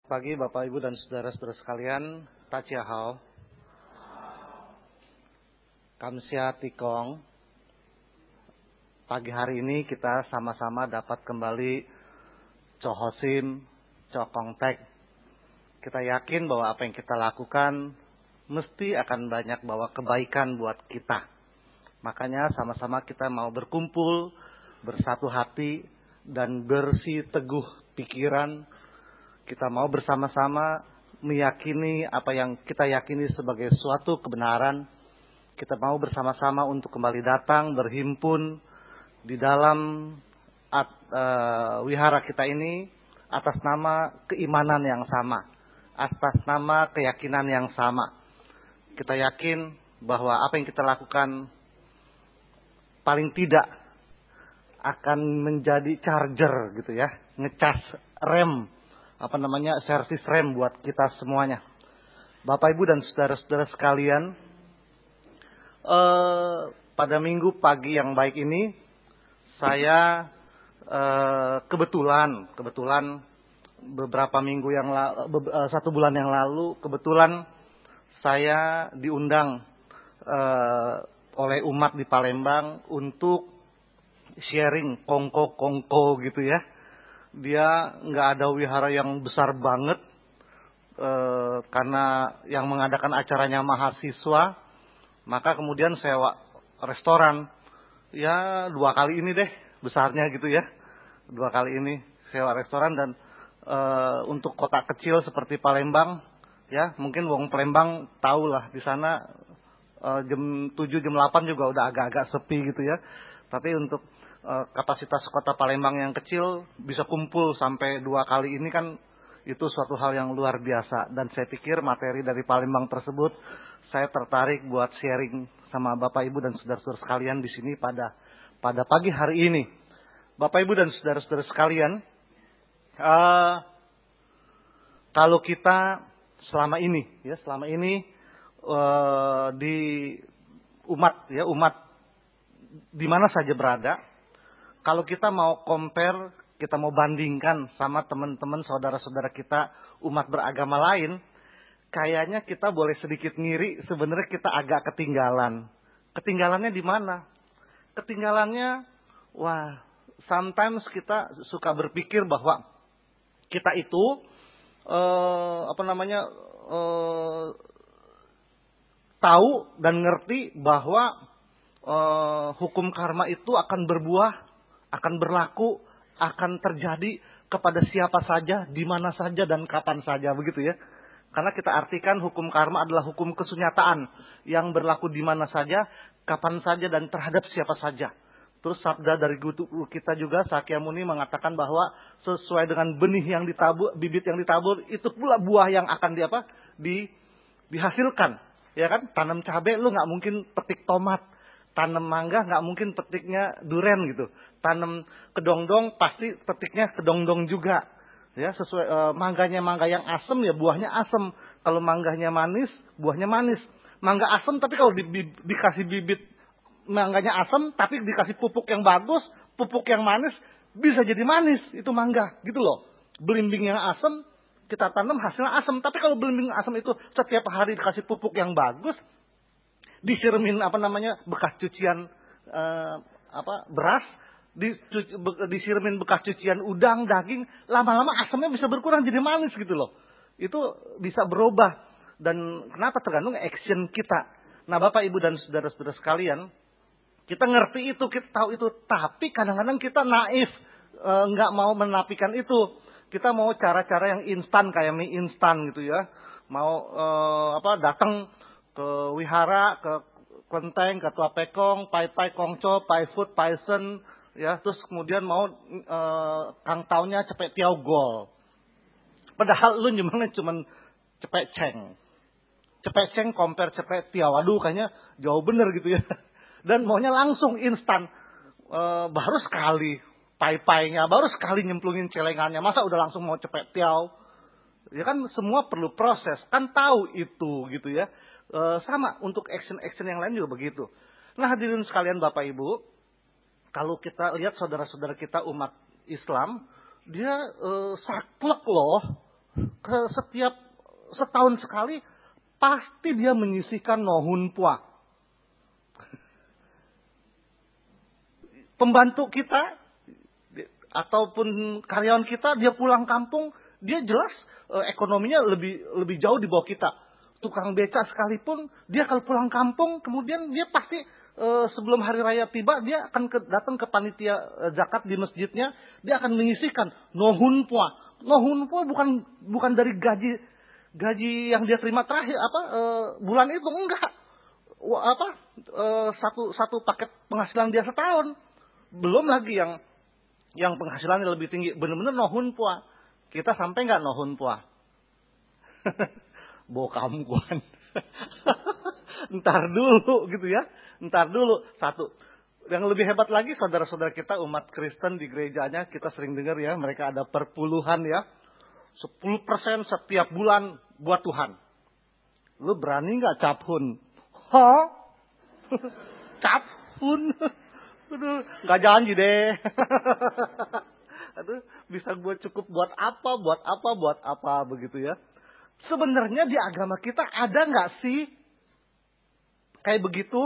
Pagi Bapak Ibu dan saudara-saudara sekalian, Tachiahao, Kamsia Tikong. Pagi hari ini kita sama-sama dapat kembali Chohosim, Chokongtek. Kita yakin bahwa apa yang kita lakukan mesti akan banyak bawa kebaikan buat kita. Makanya sama-sama kita mau berkumpul, bersatu hati, dan bersih teguh pikiran. Kita mau bersama-sama meyakini apa yang kita yakini sebagai suatu kebenaran. Kita mau bersama-sama untuk kembali datang, berhimpun di dalam wihara kita ini atas nama keimanan yang sama, atas nama keyakinan yang sama. Kita yakin bahwa apa yang kita lakukan paling tidak akan menjadi charger gitu ya, ngecas rem, servis rem buat kita semuanya. Bapak Ibu dan saudara-saudara sekalian, pada minggu pagi yang baik ini saya kebetulan beberapa minggu yang lalu, 1 bulan yang lalu kebetulan saya diundang oleh umat di Palembang untuk sharing kongko gitu ya. Dia nggak ada wihara yang besar banget karena yang mengadakan acaranya mahasiswa, maka kemudian sewa restoran ya 2 kali ini deh besarnya gitu ya, 2 kali ini sewa restoran. Dan untuk kota kecil seperti Palembang ya, mungkin wong Palembang tahu lah di sana jam 7 jam 8 juga udah agak-agak sepi gitu ya. Tapi untuk kapasitas kota Palembang yang kecil bisa kumpul sampai 2 kali ini kan itu suatu hal yang luar biasa. Dan saya pikir materi dari Palembang tersebut saya tertarik buat sharing sama Bapak Ibu dan saudara-saudara sekalian di sini pada pagi hari ini. Bapak Ibu dan saudara-saudara sekalian, kalau kita selama ini di umat di mana saja berada, kalau kita mau compare, kita mau bandingkan sama teman-teman saudara-saudara kita umat beragama lain, kayaknya kita boleh sedikit ngiri, sebenarnya kita agak ketinggalan. Ketinggalannya di mana? Ketinggalannya, sometimes kita suka berpikir bahwa kita itu tahu dan ngerti bahwa hukum karma itu akan berbuah, akan berlaku, akan terjadi kepada siapa saja, di mana saja dan kapan saja, begitu ya. Karena kita artikan hukum karma adalah hukum kesunyataan yang berlaku di mana saja, kapan saja dan terhadap siapa saja. Terus sabda dari guru kita juga Sakyamuni mengatakan bahwa sesuai dengan benih yang ditabur, bibit yang ditabur, itu pula buah yang akan dihasilkan. Ya kan? Tanam cabai lu nggak mungkin petik tomat. Tanam mangga nggak mungkin petiknya duren gitu. Tanam kedongdong pasti petiknya kedongdong juga. Ya, sesuai mangganya mangga yang asem ya buahnya asem. Kalau mangganya manis, buahnya manis. Mangga asem tapi kalau dikasih bibit mangganya asem tapi dikasih pupuk yang bagus, pupuk yang manis, bisa jadi manis itu mangga gitu loh. Belimbing yang asem kita tanam hasilnya asem, tapi kalau belimbing asem itu setiap hari dikasih pupuk yang bagus, disiramin bekas cucian beras, disiramin bekas cucian udang, daging, lama-lama asamnya bisa berkurang jadi manis gitu loh. Itu bisa berubah. Dan kenapa? Tergantung action kita. Nah, Bapak Ibu dan saudara-saudara sekalian, kita ngerti itu, kita tahu itu, tapi kadang-kadang kita naif, nggak mau menafikan itu. Kita mau cara-cara yang instan kayak mie instan gitu ya. Mau datang ke wihara, ke kelenteng, ke Tua Pekong, Pai Kongco, Pai Food, Pai Sen, ya, terus kemudian mau kang taunya cepet tiao gol. Padahal lu cuman cepet ceng. Cepet ceng compare cepet tiao. Aduh, kayaknya jauh bener gitu ya. Dan maunya langsung instan. Baru sekali pai-painya, baru sekali nyemplungin celengannya. Masa udah langsung mau cepet tiao? Ya kan semua perlu proses, kan tahu itu gitu ya. Sama untuk action-action yang lain juga begitu. Nah, hadirin sekalian Bapak Ibu, kalau kita lihat saudara-saudara kita umat Islam, dia saklek loh. setiap setahun sekali pasti dia menyisihkan nohun pua. Pembantu kita ataupun karyawan kita dia pulang kampung, dia jelas ekonominya lebih jauh di bawah kita. Tukang beca sekalipun dia kalau pulang kampung kemudian dia pasti sebelum hari raya tiba dia akan datang ke panitia zakat di masjidnya, dia akan menyisihkan nohun pua. Nohun pua bukan dari gaji yang dia terima terakhir bulan itu, enggak. Satu paket penghasilan dia setahun. Belum lagi yang penghasilannya lebih tinggi, benar-benar nohun pua. Kita sampai nggak nohun pua? Bokam kuan. Ntar dulu gitu ya. Ntar dulu. Satu. Yang lebih hebat lagi saudara-saudara kita umat Kristen di gerejanya, kita sering dengar ya, mereka ada perpuluhan ya. 10% setiap bulan buat Tuhan. Lu berani nggak caphun? Hah? Caphun? Aduh, nggak janji deh. Aduh, bisa gue cukup buat apa begitu ya. Sebenarnya di agama kita ada nggak sih kayak begitu?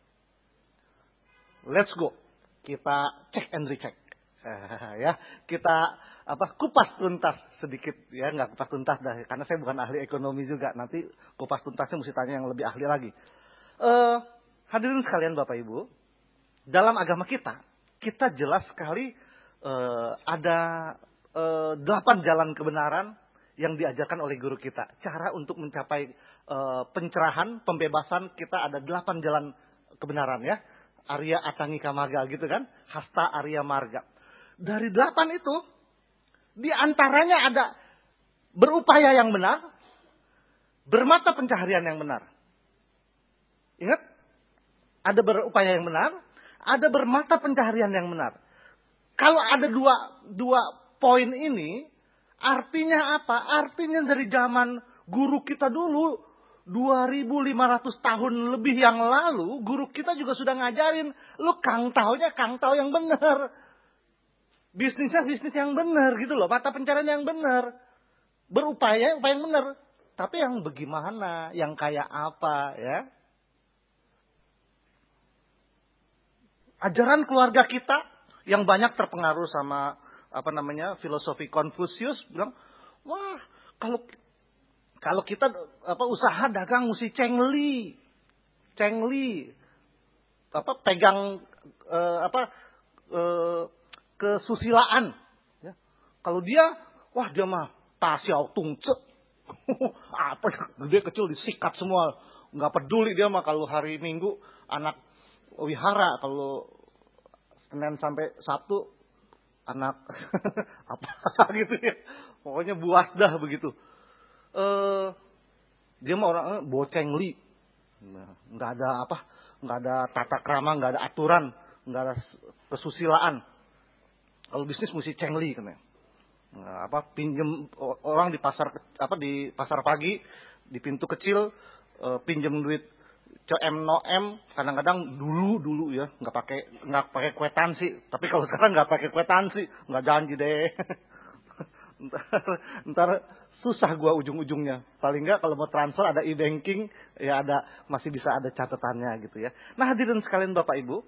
Let's go. Kita check and recheck. Ya, kita kupas tuntas sedikit ya, nggak kupas tuntas dah karena saya bukan ahli ekonomi juga. Nanti kupas tuntasnya mesti tanya yang lebih ahli lagi. Hadirin sekalian Bapak Ibu, dalam agama kita jelas sekali ada 8 jalan kebenaran yang diajarkan oleh guru kita. Cara untuk mencapai pencerahan, pembebasan, kita ada 8 jalan kebenaran ya. Arya Atangika Marga gitu kan. Hasta Arya Marga. Dari 8 itu, di antaranya ada berupaya yang benar, bermata pencaharian yang benar. Ingat? Ada berupaya yang benar, ada bermata pencaharian yang benar. Kalau ada dua poin ini, artinya apa? Artinya dari zaman guru kita dulu, 2500 tahun lebih yang lalu, guru kita juga sudah ngajarin, lu kangtaunya kangtau yang benar. Bisnisnya bisnis yang benar gitu loh, mata pencaharian yang benar. Berupaya upaya yang benar. Tapi yang bagaimana, yang kayak apa ya? Ajaran keluarga kita yang banyak terpengaruh sama filosofi Konfusius bilang, wah kalau kita usaha dagang mesti cengli, pegang kesusilaan. Ya. Kalau dia mah tasiau tungce, gede kecil disikat semua, nggak peduli dia mah kalau hari Minggu anak wihara, kalau Senin sampai Sabtu anak gitu ya. Pokoknya buas dah begitu. Dia mah orang bocengli. Nggak ada tata krama, nggak ada aturan, nggak ada kesusilaan. Kalau bisnis mesti cengli kan ya. Pinjem orang di pasar pagi di pintu kecil, pinjem duit CM kadang-kadang dulu ya nggak pakai kwitansi, tapi kalau sekarang nggak pakai kwitansi, nggak janji deh. ntar susah gua ujung-ujungnya. Paling nggak kalau mau transfer ada e-banking ya masih bisa ada catatannya gitu ya. Nah hadirin sekalian Bapak Ibu,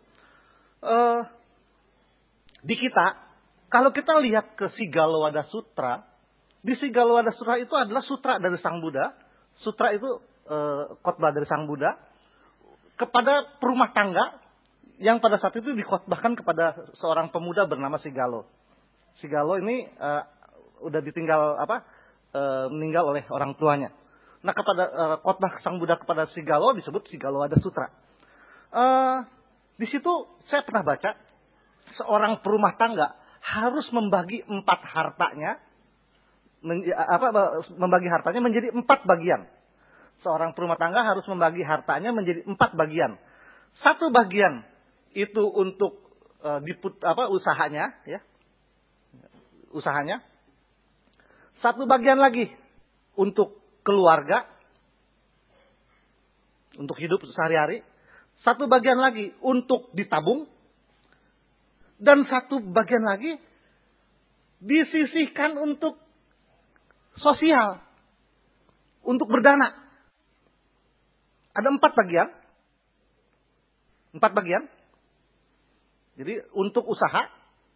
di kita kalau kita lihat ke Sigalowada Sutra, di Sigalowada Sutra itu adalah sutra dari Sang Buddha. Sutra itu khotbah dari Sang Buddha kepada perumah tangga yang pada saat itu dikhotbahkan kepada seorang pemuda bernama Sigalo. Sigalo ini udah ditinggal meninggal oleh orang tuanya. Nah kepada khotbah Sang Buddha kepada Sigalo disebut Sigalowada Sutra. Di situ saya pernah baca seorang perumah tangga harus membagi 4 hartanya, membagi hartanya menjadi 4 bagian. Seorang perumah tangga harus membagi hartanya menjadi 4 bagian. 1 bagian itu untuk usahanya, ya. Usahanya. 1 bagian lagi untuk keluarga, untuk hidup sehari-hari. 1 bagian lagi untuk ditabung. Dan 1 bagian lagi disisihkan untuk sosial. untuk berdana. Ada 4 bagian. 4 bagian. Jadi untuk usaha,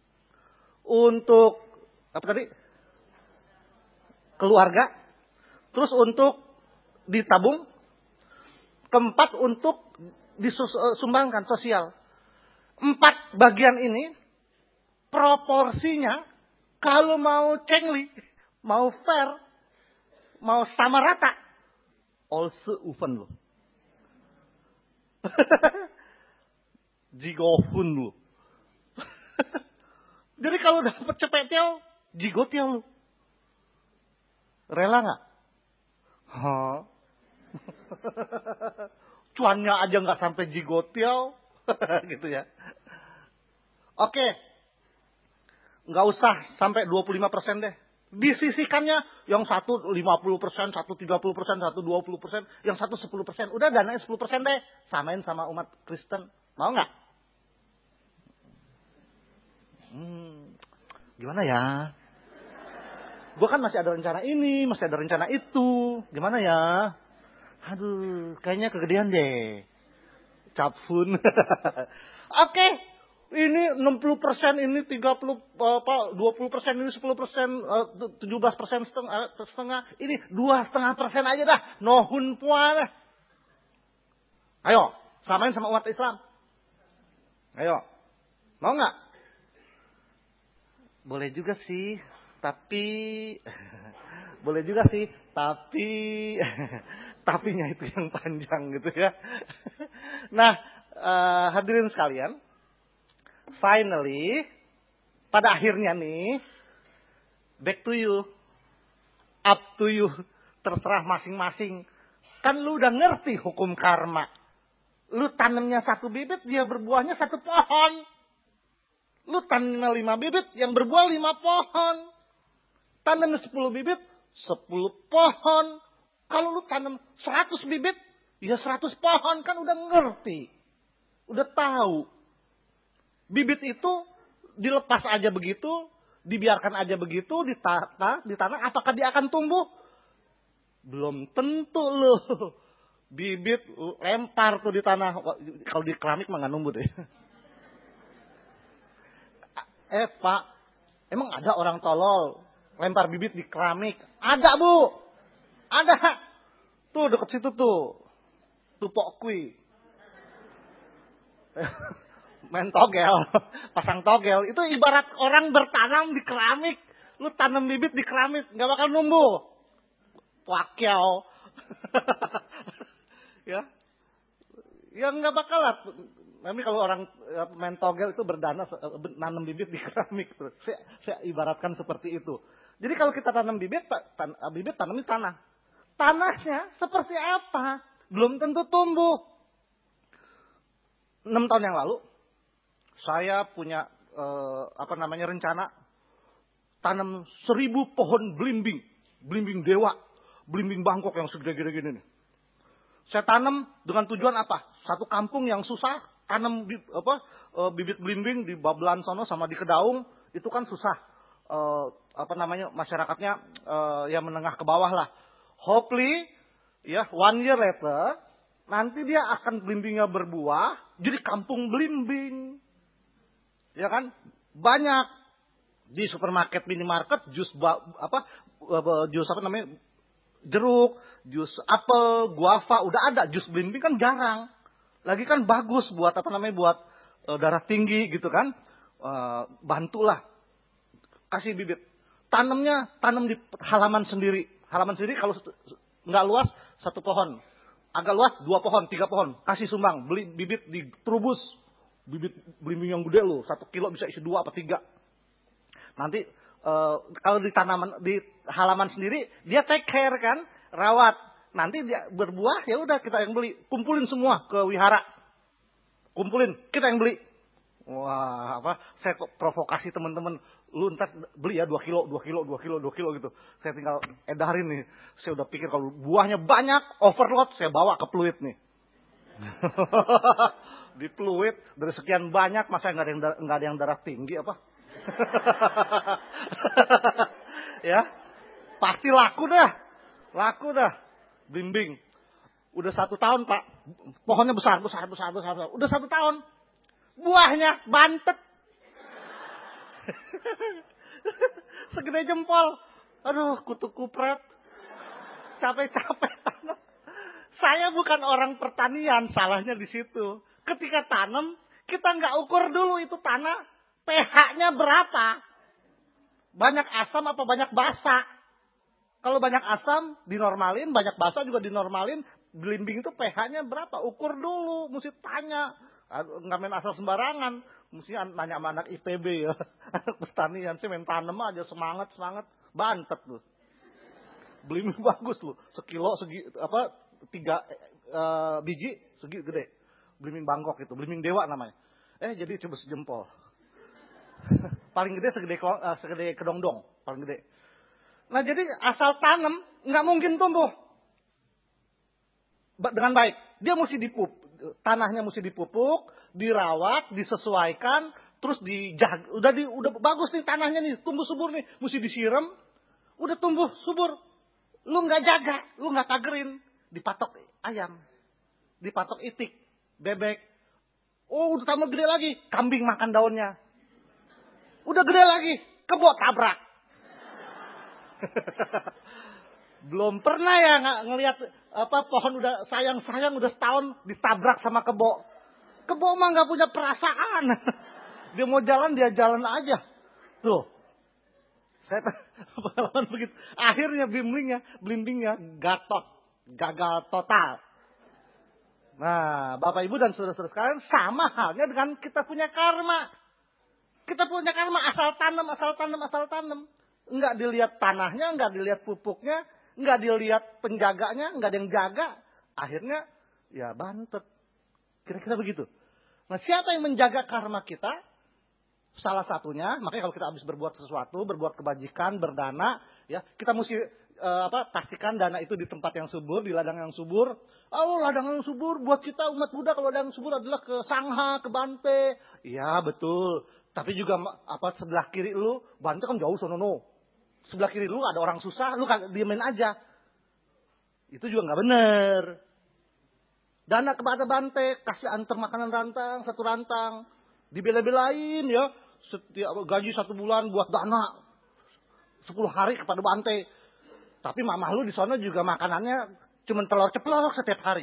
untuk apa tadi? Keluarga, terus untuk ditabung, keempat untuk disumbangkan sosial. 4 bagian ini proporsinya kalau mau cengli, mau fair, mau sama rata, all seuven loh. Jigofun loh. Jadi kalau dapat cepetiau, jigotiau loh. Rela nggak? Cuannya aja nggak sampai jigotiau, gitu ya. Oke, nggak usah sampai 25% deh. Disisihkannya yang satu 50%, satu 30%, satu 20%, yang satu 10%. Udah dananya 10% deh. Samain sama umat Kristen. Mau nggak? Gimana ya? Gue kan masih ada rencana ini, masih ada rencana itu. Gimana ya? Aduh, kayaknya kegedean deh. Capfun. Oke. Ini 60%, ini 20%, ini 10%, 17% setengah. Ini 2,5% aja dah. Nohun puan. Ayo, samain sama umat Islam. Ayo. Mau nggak? Boleh juga sih, tapi boleh juga sih, tapi tapinya itu yang panjang gitu ya. Nah, hadirin sekalian, finally pada akhirnya nih, back to you, up to you, terserah masing-masing. Kan lu udah ngerti hukum karma. Lu tanamnya 1 bibit, dia berbuahnya 1 pohon. Lu tanam 5 bibit, yang berbuah 5 pohon. Tanam 10 bibit, 10 pohon. Kalau lu tanam 100 bibit, ya 100 pohon. Kan udah ngerti. Udah tahu. Bibit itu dilepas aja begitu, dibiarkan aja begitu, di tanah, apakah dia akan tumbuh? Belum tentu lu. Bibit lempar tuh di tanah. Kalau di keramik mah nggak numbuh deh. Pak, emang ada orang tolol lempar bibit di keramik? Ada, Bu. Ada. Tuh deket situ tuh. Tupok kui. Main togel. Pasang togel. Itu ibarat orang bertanam di keramik. Lu tanam bibit di keramik. Gak bakal numbuh. Wakyau. Ya. Ya gak bakal lah. Tapi kalau orang main togel itu berdana nanam bibit di keramik. Saya ibaratkan seperti itu. Jadi kalau kita tanam bibit tanam di tanah. Tanahnya seperti apa? Belum tentu tumbuh. 6 tahun yang lalu saya punya rencana tanam 1000 pohon belimbing. Belimbing dewa. Belimbing Bangkok yang segede-gede gini nih. Saya tanam dengan tujuan apa? Satu kampung yang susah tanam bibit belimbing di Babelan sono sama di Kedaung itu kan susah. Masyarakatnya yang menengah ke bawah lah. Hopefully ya 1 year later nanti dia akan belimbingnya berbuah jadi kampung belimbing. Ya kan? Banyak di supermarket, minimarket jus jeruk, jus apel, guava udah ada, jus belimbing kan jarang. Lagi kan bagus buat buat darah tinggi gitu kan. Bantulah. Kasih bibit. Tanam di halaman sendiri. Halaman sendiri kalau nggak luas 1 pohon. Agak luas 2 pohon, 3 pohon. Kasih sumbang. Beli bibit di Trubus. Bibit belimbing yang gede loh. 1 kilo bisa isi 2 apa 3. Nanti kalau di halaman sendiri dia take care kan. Rawat. Nanti dia berbuah ya udah kita yang beli. Kumpulin semua ke wihara. Kumpulin. Kita yang beli. Wah, saya provokasi teman-teman. Lu ntar beli ya 2 kilo gitu. Saya tinggal edarin nih. Saya udah pikir kalau buahnya banyak, overload, saya bawa ke Pluit nih. Di Pluit, dari sekian banyak, masa nggak ada yang darah tinggi apa? Ya, pasti laku dah. Blimbing. Udah 1 tahun Pak. Pohonnya besar. Udah 1 tahun. Buahnya bantet. Segede jempol. Aduh, kutu kupret. Capek-capek tanam. Saya bukan orang pertanian, salahnya di situ. Ketika tanam, kita nggak ukur dulu itu tanah pH-nya berapa. Banyak asam apa banyak basa. Kalau banyak asam dinormalin, banyak basa juga dinormalin. Blimbing itu pH-nya berapa? Ukur dulu, mesti tanya. Nggak main asal sembarangan. Mesti nanya sama anak IPB ya. Anak pertanian sih main tanam aja semangat. Bantet loh. Blimbing bagus loh. Sekilo 3 biji segi gede. Blimbing Bangkok itu, blimbing dewa namanya. Jadi coba sejempol. Paling gede segede kedongdong, paling gede. Nah, jadi asal tanam nggak mungkin tumbuh dengan baik. Dia mesti tanahnya mesti dipupuk, dirawat, disesuaikan, terus dijaga. Udah bagus nih tanahnya nih, tumbuh subur nih, mesti disiram. Udah tumbuh subur. Lu nggak jaga, lu nggak tagerin, dipatok ayam, dipatok itik, bebek. Udah tambah gede lagi, kambing makan daunnya. Udah gede lagi, kebo tabrak. Belum pernah ya ngelihat pohon udah sayang udah setahun ditabrak sama kebo. Kebo mah nggak punya perasaan. Dia mau jalan dia jalan aja. Tuh. Saya pengalaman begitu. Akhirnya blimbingnya gagal total. Nah, Bapak Ibu dan saudara-saudara sekalian, sama halnya dengan kita punya karma. Kita punya karma asal tanam. Enggak dilihat tanahnya, enggak dilihat pupuknya, enggak dilihat penjaganya, enggak ada yang jaga. Akhirnya ya bantet. Kira-kira begitu. Nah, siapa yang menjaga karma kita? Salah satunya, makanya kalau kita habis berbuat sesuatu, berbuat kebajikan, berdana, ya kita mesti pastikan dana itu di tempat yang subur, di ladang yang subur. Ladang yang subur buat kita umat Buddha, kalau ladang yang subur adalah ke Sangha, ke Bante. Iya betul. Tapi juga sebelah kiri lu, Bante kan jauh sono. Sebelah kiri lu ada orang susah, lu diemin aja. Itu juga nggak bener. Dana kepada Bante, kasih antar makanan rantang, 1 rantang. Dibela-belain ya. Setiap gaji 1 bulan buat dana 10 hari kepada Bante. Tapi mamah lu di sana juga makanannya cuma telur ceplok setiap hari.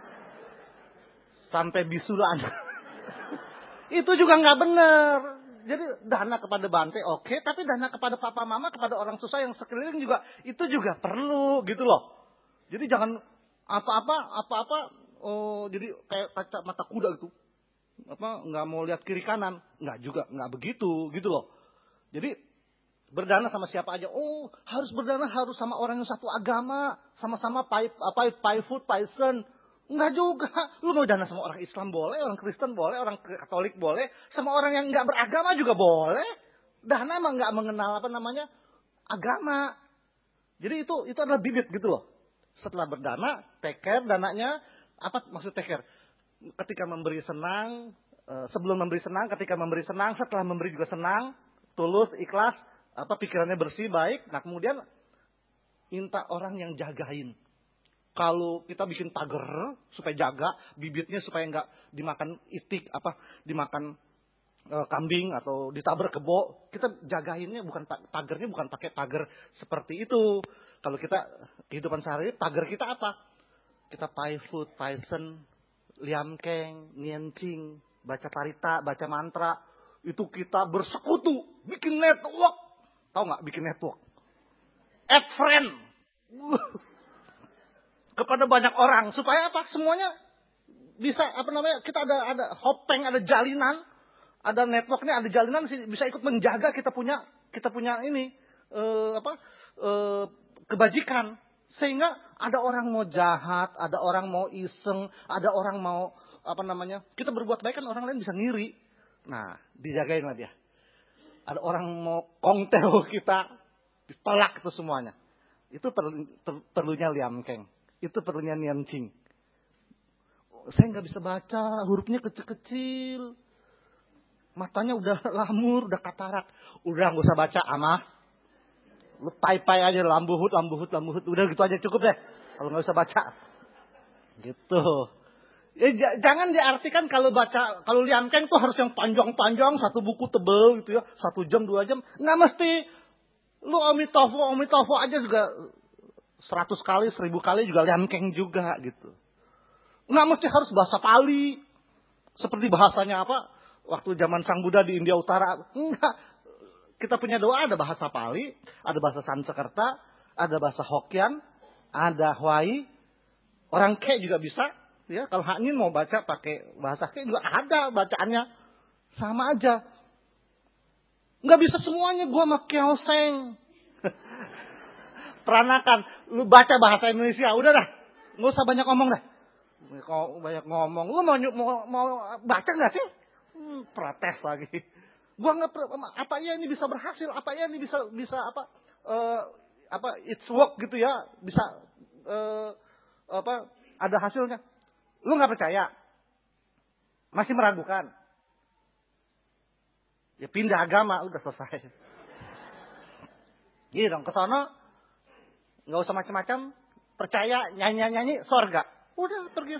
Sampai bisulan. Itu juga nggak bener. Jadi dana kepada Bante oke, tapi dana kepada papa mama, kepada orang susah yang sekeliling juga itu juga perlu gitu loh. Jadi jangan apa-apa jadi kayak kacamata kuda gitu. Nggak mau lihat kiri kanan, nggak begitu gitu loh. Jadi berdana sama siapa aja? Harus berdana harus sama orang yang satu agama, sama-sama Paisen. Enggak juga. Lu mau dana sama orang Islam boleh, orang Kristen boleh, orang Katolik boleh, sama orang yang nggak beragama juga boleh. Dana emang nggak mengenal agama. Jadi itu adalah bibit gitu loh. Setelah berdana, take care dananya. Apa maksud take care? Ketika memberi senang, sebelum memberi senang, ketika memberi senang, setelah memberi juga senang, tulus, ikhlas, pikirannya bersih, baik. Nah kemudian minta orang yang jagain. Kalau kita bikin pagar supaya jaga bibitnya supaya nggak dimakan itik, dimakan kambing atau ditabrak kebo, kita jagainnya pagarnya bukan pakai pagar seperti itu. Kalau kita kehidupan sehari, pagar kita apa? Kita Paisen, Liamkeng, Niencing, baca parita, baca mantra. Itu kita bersekutu, bikin network. Tahu nggak bikin network? Add friend. Kepada banyak orang. Supaya apa? Semuanya bisa, kita ada hopeng, ada jalinan. Ada networknya, ada jalinan, bisa ikut menjaga kita punya ini, kebajikan. Sehingga ada orang mau jahat, ada orang mau iseng, ada orang mau, kita berbuat baik kan orang lain bisa ngiri. Nah, dijagain lah dia. Ada orang mau kongtel kita, ditolak itu semuanya. Itu perlunya Liamkeng. Itu perlunya Niencing. Saya nggak bisa baca, hurufnya kecil-kecil. Matanya udah lamur, udah katarak. Udah nggak usah baca, amah. Lu pai aja, lambuhut. Udah gitu aja cukup deh. Kalau nggak bisa baca. Gitu. Ya, jangan diartikan kalau Liam Kang tuh harus yang panjang-panjang, satu buku tebel gitu ya, 1 jam 2 jam. Nggak mesti. Lu Omitovo aja juga 100 kali, 1000 kali juga Liam Kang juga gitu. Nggak mesti harus bahasa Pali. Seperti bahasanya apa? Waktu zaman Sang Buddha di India Utara. Enggak. Kita punya doa ada bahasa Pali, ada bahasa Sanskerta, ada bahasa Hokkien, ada Hawai. Orang Ke juga bisa. Ya, kalau Hak Nyin mau baca pakai bahasa Ke juga ada bacaannya. Sama aja. Nggak bisa semuanya gua sama Keoseng. Peranakan. Lu baca bahasa Indonesia. Udah dah. Nggak usah banyak ngomong dah. Banyak ngomong. Lu mau baca nggak sih? Protes lagi. Gua nggak apa ya ini bisa berhasil? Apa ya ini bisa it's work gitu ya? Bisa ada hasilnya. Lu nggak percaya? Masih meragukan? Ya pindah agama udah selesai. Gitu dong, ke sono nggak usah macam-macam, percaya nyanyi sorga. Udah pergi.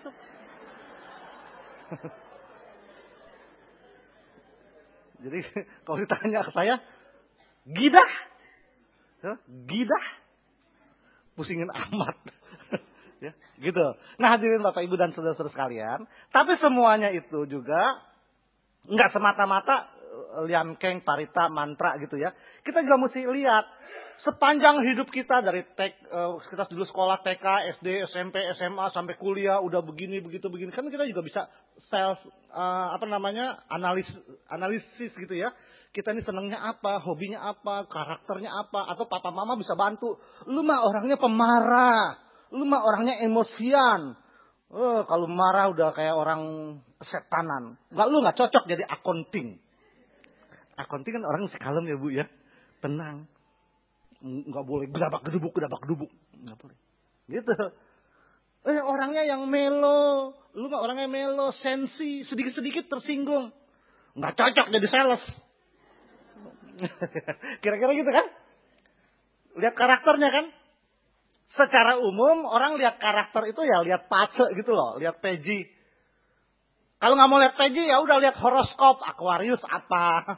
Jadi kalau ditanya ke saya, gidah, pusingin amat. Ya, gitu. Nah hadirin Bapak Ibu dan saudara-saudara sekalian, tapi semuanya itu juga nggak semata-mata Liam Kang, parita, mantra gitu ya. Kita juga mesti lihat sepanjang hidup kita dari kita dulu sekolah TK, SD, SMP, SMA sampai kuliah udah begini kan kita juga bisa analisis gitu ya. Kita ini senangnya apa, hobinya apa, karakternya apa, atau papa mama bisa bantu. Lu mah orangnya pemarah, lu mah orangnya emosian. Kalau marah udah kayak orang kesetanan. Lu nggak cocok jadi accounting. Accounting kan orang mesti kalem ya Bu ya, tenang. Nggak boleh gedabak gedubuk. Nggak boleh. Gitu. Orangnya yang melo. Lu mah orangnya melo, sensi, sedikit-sedikit tersinggung. Nggak cocok jadi sales. Kira-kira gitu kan? Lihat karakternya kan? Secara umum orang lihat karakter itu ya lihat pace gitu loh, lihat peji. Kalau nggak mau lihat peji ya udah lihat horoskop, Aquarius apa,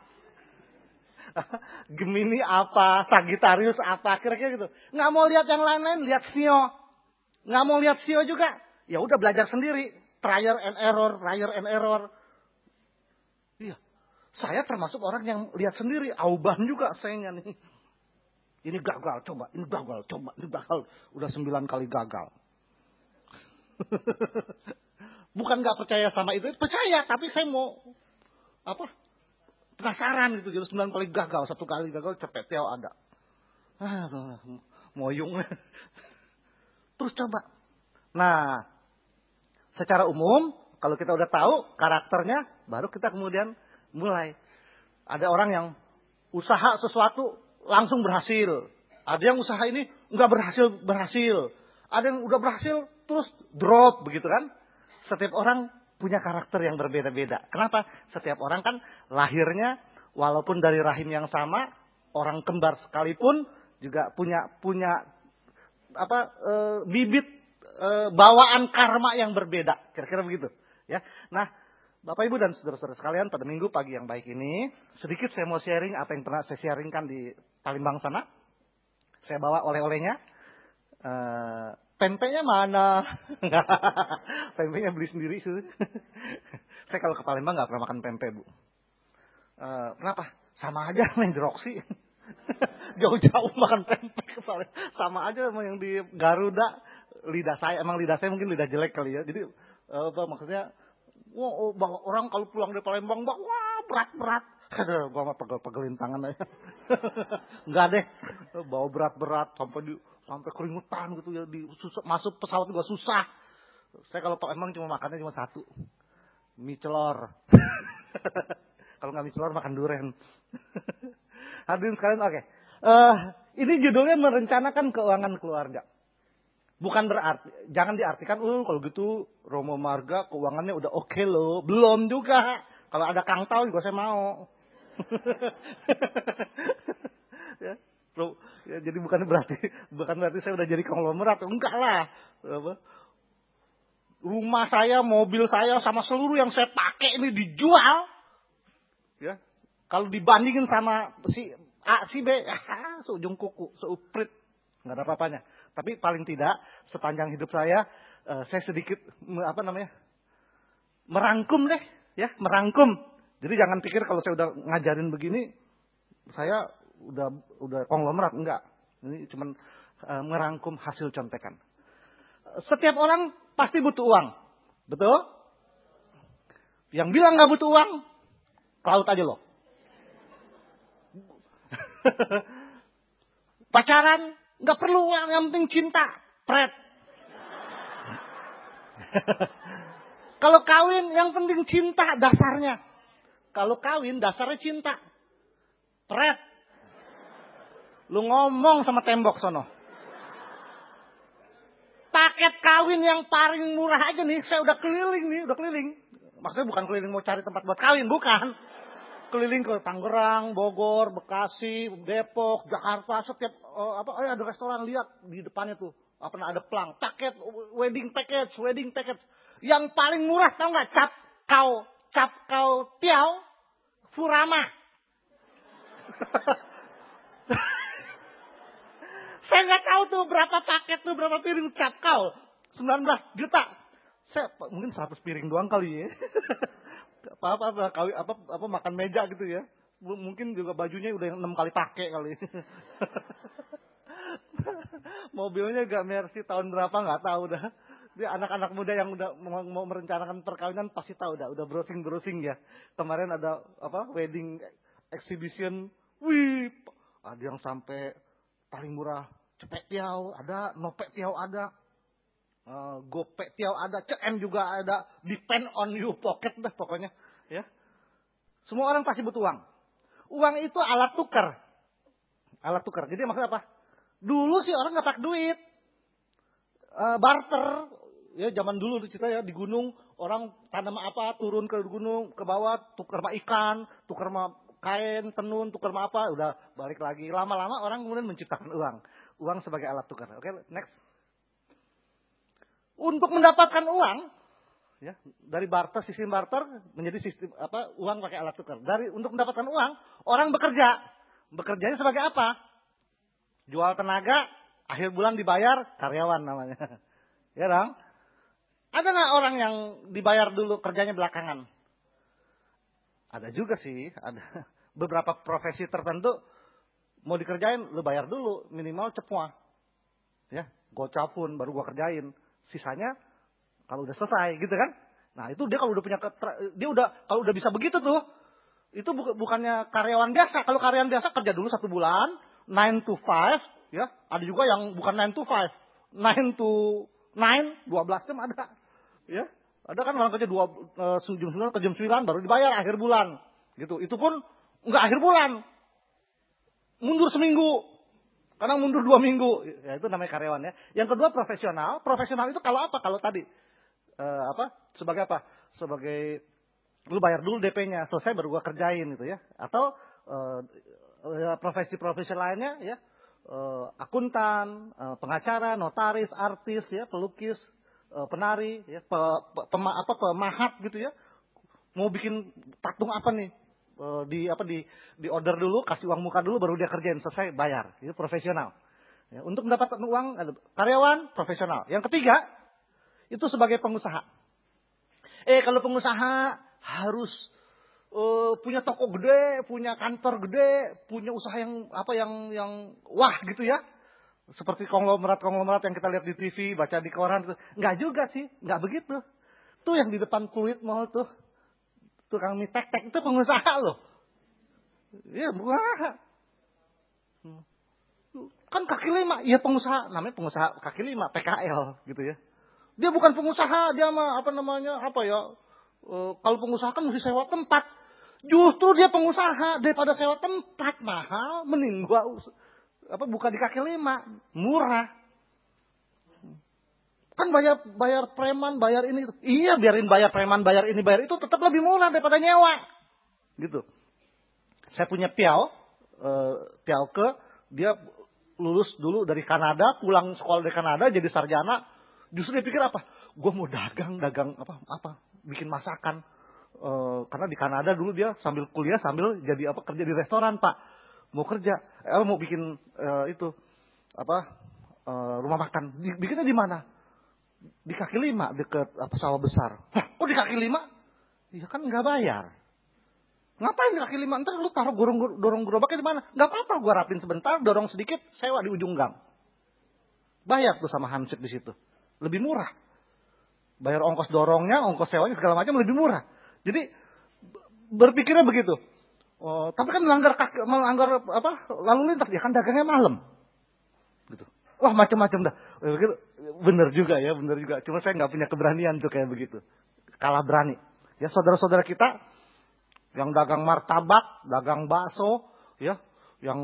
Gemini apa, Sagittarius apa, kira-kira gitu. Nggak mau lihat yang lain-lain, lihat Sio. Nggak mau lihat Sio juga, ya udah belajar sendiri, trial and error. Iya, saya termasuk orang yang lihat sendiri, auban juga sayangnya nih. Ini gagal, coba. Udah 9 kali gagal. Bukan gak percaya sama itu, percaya. Tapi saya mau, penasaran gitu. Jadi 9 kali gagal, 1 kali gagal, cepet ya ada. Moyung. Terus coba. Nah, secara umum, kalau kita udah tahu karakternya, baru kita kemudian mulai. Ada orang yang usaha sesuatu, langsung berhasil. Ada yang usaha ini nggak berhasil. Ada yang udah berhasil terus drop begitu kan? Setiap orang punya karakter yang berbeda-beda. Kenapa? Setiap orang kan lahirnya walaupun dari rahim yang sama, orang kembar sekalipun juga punya bibit bawaan karma yang berbeda. Kira-kira begitu, ya. Nah, Bapak Ibu dan saudara-saudara sekalian, pada minggu pagi yang baik ini, sedikit saya mau sharing apa yang pernah saya sharingkan di Palembang sana. Saya bawa oleh-olehnya. Pempeknya mana? Pempeknya beli sendiri. Saya kalau ke Palembang nggak pernah makan pempek, Bu. Kenapa? Sama aja main Roxy. Jauh-jauh makan pempek. Sama aja sama yang di Garuda. Lidah saya mungkin lidah jelek kali ya. Jadi maksudnya, orang kalau pulang dari Palembang, wah berat-berat. Aduh, gua mah pegel-pegelin tangan aja. Enggak deh, bawa berat-berat sampai keringetan gitu ya, masuk pesawat juga susah. Saya kalau Palembang makannya cuma 1, mie celor. Kalau nggak mie celor makan duren. Hadirin sekalian, oke. Ini judulnya merencanakan keuangan keluarga. Bukan berarti, jangan diartikan, kalau gitu Romo Marga keuangannya udah oke loh. Belum juga. Kalau ada Kang Tau juga saya mau. Ya, jadi bukan berarti saya udah jadi konglomerat. Enggak lah. Rumah saya, mobil saya, sama seluruh yang saya pakai ini dijual. Ya, kalau dibandingin sama si A, si B, seujung kuku, seuprit, nggak ada apa-apanya. Tapi paling tidak sepanjang hidup saya sedikit merangkum deh, ya, merangkum. Jadi jangan pikir kalau saya udah ngajarin begini, saya udah konglomerat, enggak. Ini cuma merangkum hasil contekan. Setiap orang pasti butuh uang, betul? Yang bilang nggak butuh uang, ke laut aja loh. Pacaran nggak perlu uang, yang penting cinta, pret. Kalau kawin yang penting cinta dasarnya. Kalau kawin dasarnya cinta, pret. Lu ngomong sama tembok sono. Paket kawin yang paling murah aja nih, saya udah keliling. Maksudnya bukan keliling mau cari tempat buat kawin, bukan. Keliling ke Tangerang, Bogor, Bekasi, Depok, Jakarta, setiap ada restoran, lihat di depannya tuh, ada pelang, paket wedding package. Yang paling murah tau nggak? Cap kau tiao, Furama. Saya nggak tahu tuh berapa paket tuh, berapa piring cap kau. 19 juta. Saya mungkin 100 piring doang kali ya. Apa makan meja gitu ya. Mungkin juga bajunya udah 6 kali pakai kali. Mobilnya gak Mercy tahun berapa nggak tahu dah. Dia anak-anak muda yang udah mau merencanakan perkawinan pasti tahu dah, udah browsing ya. Kemarin ada wedding exhibition. Wih, ada yang sampai paling murah cepet tiao ada, nopet tiao ada, gopek tiao ada, CM juga ada, depend on you pocket dah pokoknya, ya. Semua orang pasti butuh uang. Uang itu alat tukar. Jadi maksudnya apa? Dulu sih orang nggak pakai duit, barter. Ya zaman dulu cerita ya, di gunung orang tanam apa, turun ke gunung ke bawah, tukar sama ikan, tukar sama kain, tenun, tukar sama apa, udah balik lagi. Lama-lama orang kemudian menciptakan uang. Uang sebagai alat tukar. Oke, next. Untuk mendapatkan uang, ya, dari barter, sistem barter menjadi sistem uang pakai alat tukar. Untuk mendapatkan uang, orang bekerja. Bekerjanya sebagai apa? Jual tenaga, akhir bulan dibayar, karyawan namanya. Ya dong? Ada nggak orang yang dibayar dulu, kerjanya belakangan? Ada juga sih, ada beberapa profesi tertentu mau dikerjain, lu bayar dulu minimal cepuah, ya, gocapun baru gua kerjain, sisanya kalau udah selesai gitu kan. Nah itu dia kalau udah punya kalau udah bisa begitu tuh, itu bukannya karyawan biasa. Kalau karyawan biasa kerja dulu 1 bulan, 9 to 5, ya, ada juga yang bukan 9 to 5, 9 to 9, 12 jam ada, ya. Ada kan orang kerja jam 9 ke jam 9 baru dibayar akhir bulan. Gitu. Itu pun enggak akhir bulan. Mundur seminggu. Kadang mundur 2 minggu. Ya, itu namanya karyawan ya. Yang kedua profesional. Profesional itu kalau apa? Kalau tadi sebagai apa? Sebagai lu bayar dulu DP-nya, selesai baru gua kerjain gitu ya. Atau profesi-profesi lainnya ya. Akuntan, pengacara, notaris, artis ya, pelukis, penari, ya, pemahat gitu ya. Mau bikin patung apa nih? Di order dulu, kasih uang muka dulu, baru dia kerjain, selesai bayar. Itu profesional. Ya, untuk mendapatkan uang, ada karyawan profesional. Yang ketiga, itu sebagai pengusaha. Kalau pengusaha harus punya toko gede, punya kantor gede, punya usaha yang wah gitu ya. Seperti konglomerat yang kita lihat di TV, baca di koran. Enggak juga sih, enggak begitu. Tuh yang di depan Pluit Mall tuh, tukang mie tek-tek itu pengusaha loh. Iya, pengusaha. Kan kaki lima, iya pengusaha, namanya pengusaha kaki lima, PKL gitu ya. Dia bukan pengusaha, dia mah kalau pengusaha kan mesti sewa tempat. Justru dia pengusaha, daripada sewa tempat mahal, mending buka di kaki lima, murah. Kan bayar preman, bayar ini. Iya, biarin bayar preman, bayar ini, bayar itu, tetap lebih murah daripada nyewa. Gitu. Saya punya piao dia lulus dulu dari Kanada, pulang sekolah dari Kanada jadi sarjana, Justru dia pikir apa? Gue mau dagang apa, bikin masakan. Karena di Kanada dulu dia sambil kuliah sambil jadi kerja di restoran, Pak. Mau kerja, mau bikin itu rumah makan. Bikinnya di mana? Di kaki 5 deket sawah besar. Hah, kok di kaki 5? Iya kan nggak bayar. Ngapain di kaki 5? Ntar lu taruh dorong gerobaknya di mana? Nggak apa-apa, gua rapin sebentar, dorong sedikit, sewa di ujung gang. Bayar tuh sama hansip di situ. Lebih murah. Bayar ongkos dorongnya, ongkos sewanya segala macam lebih murah. Jadi berpikirnya begitu. Tapi kan melanggar lalu lintas, ya kan dagangnya malam. Gitu. Wah, macam-macam dah. Bener juga. Cuma saya nggak punya keberanian tuh kayak begitu. Kalah berani. Ya, saudara-saudara kita yang dagang martabak, dagang bakso, ya, yang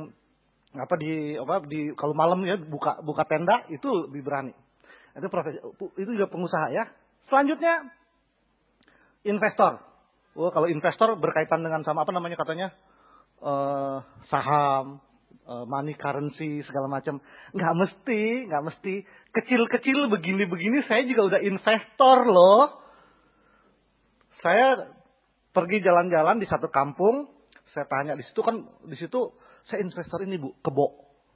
kalau malam ya buka tenda itu lebih berani. Itu profesi, itu juga pengusaha ya. Selanjutnya investor. Kalau investor berkaitan dengan sama katanya saham, money currency segala macam. Nggak mesti. Kecil-kecil begini-begini saya juga udah investor loh. Saya pergi jalan-jalan di satu kampung, saya tanya di situ saya investor ini Bu, kebo.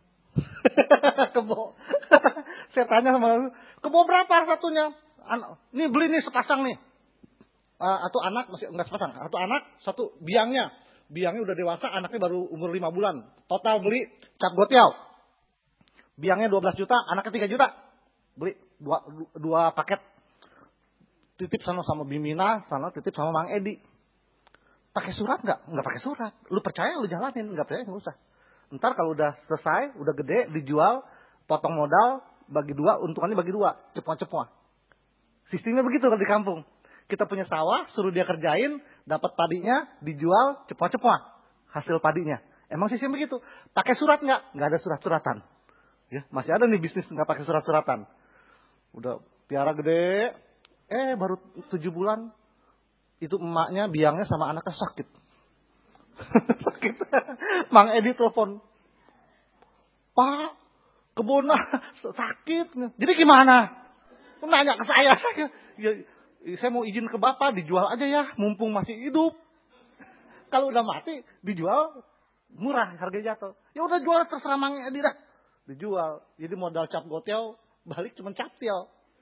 Kebo. Saya tanya sama kebo berapa satunya? Nih beli nih sepasang nih. Atau anak masih enggak sepasang, atau anak satu biangnya. Biangnya udah dewasa, anaknya baru umur 5 bulan. Total beli cap gotiau. Biangnya 12 juta, anaknya 3 juta. Beli dua paket. Titip sama Bimina, sana titip sama Mang Edi. Pakai surat nggak? Nggak pakai surat. Lu percaya lu jalanin, nggak percaya nggak usah. Ntar kalau udah selesai, udah gede, dijual, potong modal, bagi 2, untungannya bagi 2, cepuah-cepuah. Sistemnya begitu kalau di kampung. Kita punya sawah, suruh dia kerjain, dapat padinya, dijual, cepuah-cepuah. Hasil padinya. Emang sistem begitu. Pakai surat nggak? Nggak ada surat-suratan. Ya, masih ada nih bisnis nggak pakai surat-suratan. Udah piara gede, baru 7 bulan. Itu emaknya, biangnya sama anaknya sakit. Sakit. Mang Edi telepon. Pak, kebun sakit. Jadi gimana? Nanya ke saya. Ya, saya mau izin ke Bapak, dijual aja ya. Mumpung masih hidup. Kalau udah mati, dijual murah, harganya jatuh. Ya udah jual terserah Mang Edi dah. Dijual. Jadi modal cap gotel, balik cuma captil.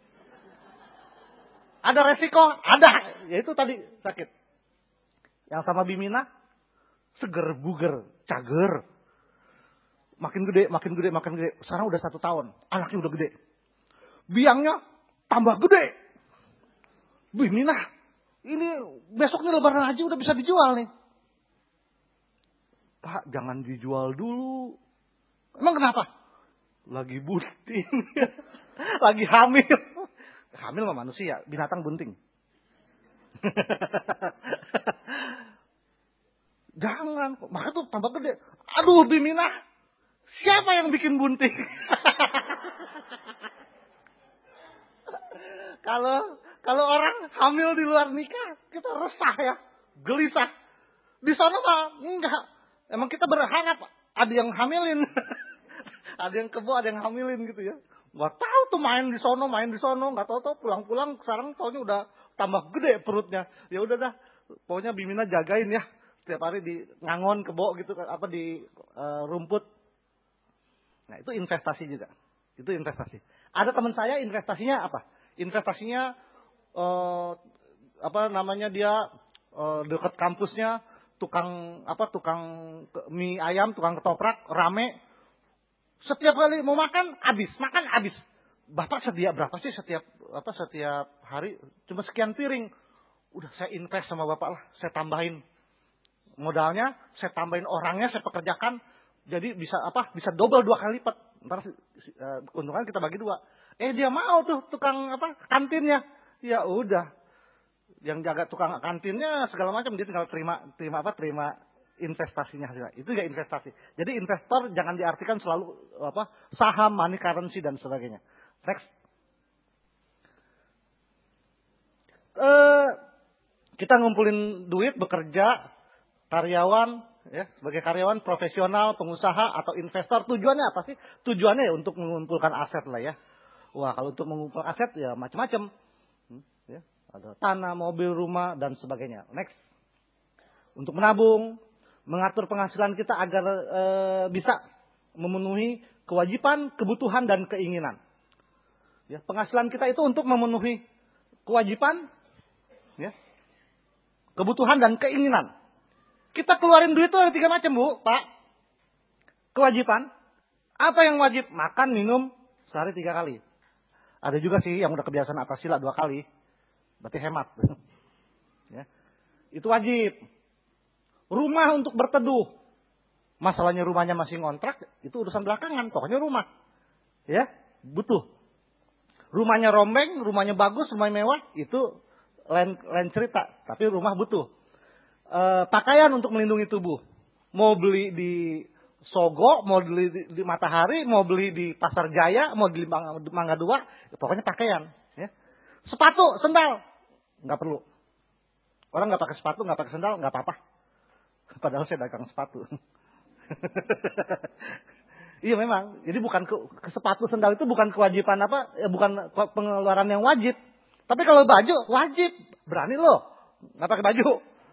Ada resiko? Ada. Ya itu tadi sakit. Yang sama Bimina, seger, buger, cager. Makin gede. Sekarang udah 1 tahun. Anaknya udah gede. Biangnya tambah gede. Bimina, ini besoknya lebaran haji udah bisa dijual nih. Pak, jangan dijual dulu. Emang kenapa? Lagi bunting. Lagi hamil. Hamil sama manusia, binatang bunting. Jangan, maka tuh tambah gede. Aduh Bimina, siapa yang bikin bunting? Kalau orang hamil di luar nikah, kita resah ya, gelisah. Di sana mah enggak. Emang kita berharap ada yang hamilin. Ada yang kebo, ada yang hamilin gitu ya. Gak tahu tuh main di sono, nggak tahu pulang-pulang sekarang taunya udah tambah gede perutnya. Ya udah dah, pokoknya Bimina jagain ya, setiap hari di ngangon kebo gitu, di rumput. Nah itu investasi juga, itu investasi. Ada teman saya investasinya apa? Investasinya dia dekat kampusnya tukang mie ayam, tukang ketoprak rame. Setiap kali mau makan habis. Bapak sedia berapa sih setiap hari? Cuma sekian piring. Udah saya invest sama Bapak lah, saya tambahin modalnya, saya tambahin orangnya, saya pekerjakan. Jadi bisa double 2 kali lipat. Ntar keuntungan kita bagi 2. Dia mau tuh tukang kantinnya. Ya udah. Yang jaga tukang kantinnya segala macam dia tinggal terima investasinya juga. Itu ya investasi. Jadi investor jangan diartikan selalu saham, money currency dan sebagainya. Next. Kita ngumpulin duit, bekerja, karyawan, ya, sebagai karyawan profesional, pengusaha atau investor, tujuannya apa sih? Tujuannya ya untuk mengumpulkan aset lah ya. Wah, kalau untuk mengumpul aset ya macam-macam. Ya, ada tanah, mobil, rumah dan sebagainya. Next. Untuk menabung, mengatur penghasilan kita agar bisa memenuhi kewajiban, kebutuhan dan keinginan. Ya, penghasilan kita itu untuk memenuhi kewajiban, ya, kebutuhan dan keinginan. Kita keluarin duit itu ada 3 macam, Bu, Pak. Kewajiban. Apa yang wajib? Makan, minum sehari 3 kali. Ada juga sih yang udah kebiasaan atas sila 2 kali. Berarti hemat. Ya. Itu wajib. Rumah untuk berteduh. Masalahnya rumahnya masih ngontrak, itu urusan belakangan. Pokoknya rumah. Ya, butuh. Rumahnya rombeng, rumahnya bagus, rumahnya mewah, itu lain cerita. Tapi rumah butuh. Pakaian untuk melindungi tubuh. Mau beli di Sogo, mau beli di Matahari, mau beli di Pasar Jaya, mau beli di Mangga 2, pokoknya pakaian. Ya. Sepatu, sendal, nggak perlu. Orang nggak pakai sepatu, nggak pakai sendal, nggak apa-apa. Padahal saya dagang sepatu. Iya memang. Jadi bukan ke sepatu sendal itu bukan kewajiban apa, ya bukan pengeluaran yang wajib. Tapi kalau baju wajib, berani loh, nggak pakai baju.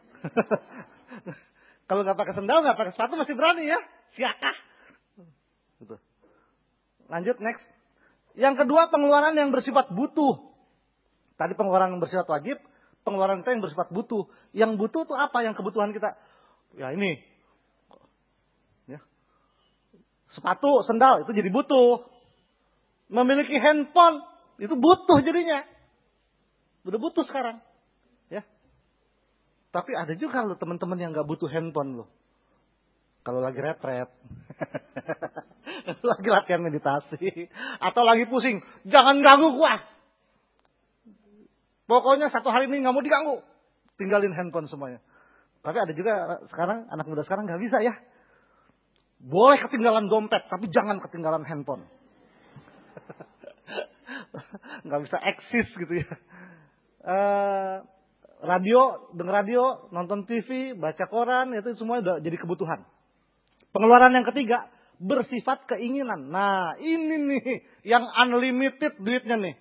Kalau nggak pakai sendal, nggak pakai sepatu masih berani ya. Siakah. Gitu. Lanjut next. Yang kedua pengeluaran yang bersifat butuh. Tadi pengeluaran yang bersifat wajib, pengeluaran kita yang bersifat butuh. Yang butuh itu apa? Yang kebutuhan kita. Ya ini. Ya. Sepatu, sendal itu jadi butuh. Memiliki handphone itu butuh jadinya. Udah butuh sekarang. Ya. Tapi ada juga loh teman-teman yang nggak butuh handphone loh. Kalau lagi retret, lagi latihan meditasi, atau lagi pusing, jangan ganggu gua. Pokoknya 1 hari ini nggak mau diganggu, tinggalin handphone semuanya. Tapi ada juga sekarang anak muda sekarang nggak bisa ya. Boleh ketinggalan dompet, tapi jangan ketinggalan handphone. Nggak bisa eksis gitu ya. Radio, denger radio, nonton TV, baca koran, itu semua udah jadi kebutuhan. Pengeluaran yang ketiga, bersifat keinginan. Nah, ini nih yang unlimited duitnya nih.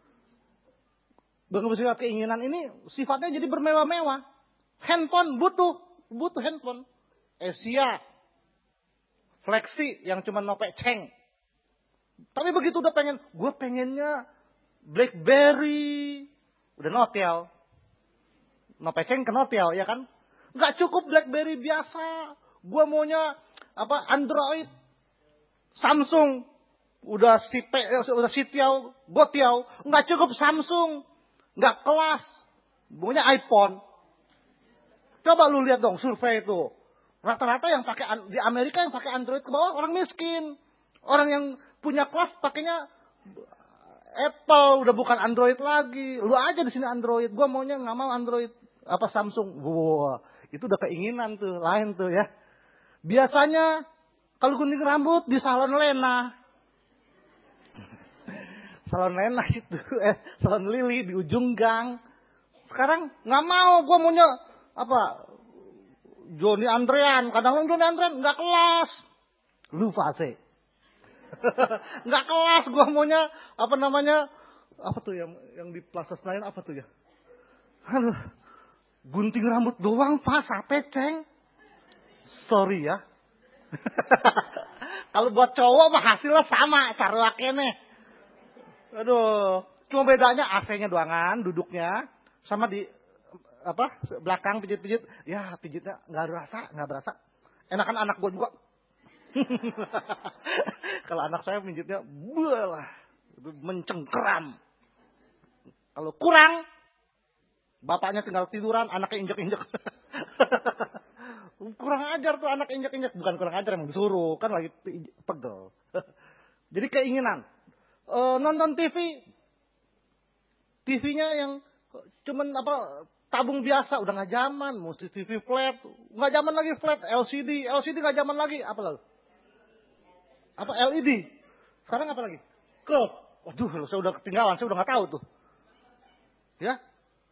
Bersifat keinginan ini sifatnya jadi bermewah-mewah. Handphone butuh handphone. Asia, Flexi yang cuma nopek ceng. Tapi begitu udah gue pengennya BlackBerry, udah notel. Nopek ceng ke notel ya kan? Nggak cukup BlackBerry biasa. Gue maunya Android, Samsung, udah sitiau, gotiau, nggak cukup Samsung, nggak kelas, maunya iPhone. Coba lu lihat dong survei itu, rata-rata yang pakai di Amerika yang pakai Android ke bawah orang miskin, orang yang punya kelas pakainya Apple, udah bukan Android lagi. Lu aja di sini Android, gue maunya nggak mau Android Samsung, wah itu udah keinginan tuh, lain tuh ya. Biasanya kalau gunting rambut di salon Lena. Salon Lena itu, salon Lili di ujung gang. Sekarang nggak mau, gue maunya Johnny Andrean. Kadang-kadang Johnny Andrean nggak kelas. Lu fase. Nggak kelas, gue maunya apa tuh yang di Plaza Senayan apa tuh ya? Aduh, gunting rambut doang fase ceng. Sorry ya. Kalau buat cowok mah hasilnya sama, carwakene. Aduh, cuma bedanya AC-nya doangan, duduknya sama di belakang pijit-pijit. Ya, pijitnya nggak berasa. Enakan anak gue juga. Kalau anak saya pijitnya belah, mencengkeram. Kalau kurang, bapaknya tinggal tiduran, anaknya injek-injek. Kurang ajar tuh anak injek-injek. Bukan kurang ajar, emang disuruh. Kan lagi pegel. Jadi keinginan. Nonton TV. TV-nya yang cuman tabung biasa. Udah gak zaman. Mesti TV flat. Gak zaman lagi flat. LCD. LCD gak zaman lagi. Apa lalu? LED. Sekarang apa lagi? Curve. Waduh, saya udah ketinggalan. Saya udah gak tahu tuh. Ya.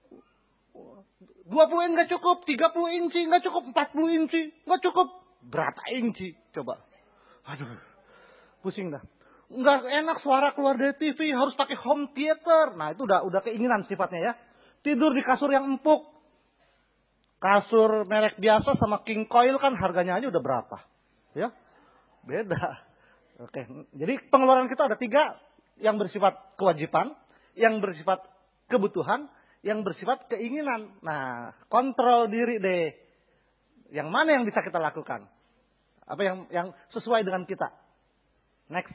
20 inci nggak cukup, 30 inci nggak cukup, 40 inci nggak cukup. Berapa inci? Coba. Aduh, pusing dah. Nggak enak suara keluar dari TV, harus pakai home theater. Nah, itu udah keinginan sifatnya ya. Tidur di kasur yang empuk. Kasur merek biasa sama king coil kan harganya aja udah berapa? Ya, beda. Oke, jadi pengeluaran kita ada 3 yang bersifat kewajiban, yang bersifat kebutuhan, yang bersifat keinginan. Nah, kontrol diri deh. Yang mana yang bisa kita lakukan? Apa yang sesuai dengan kita? Next.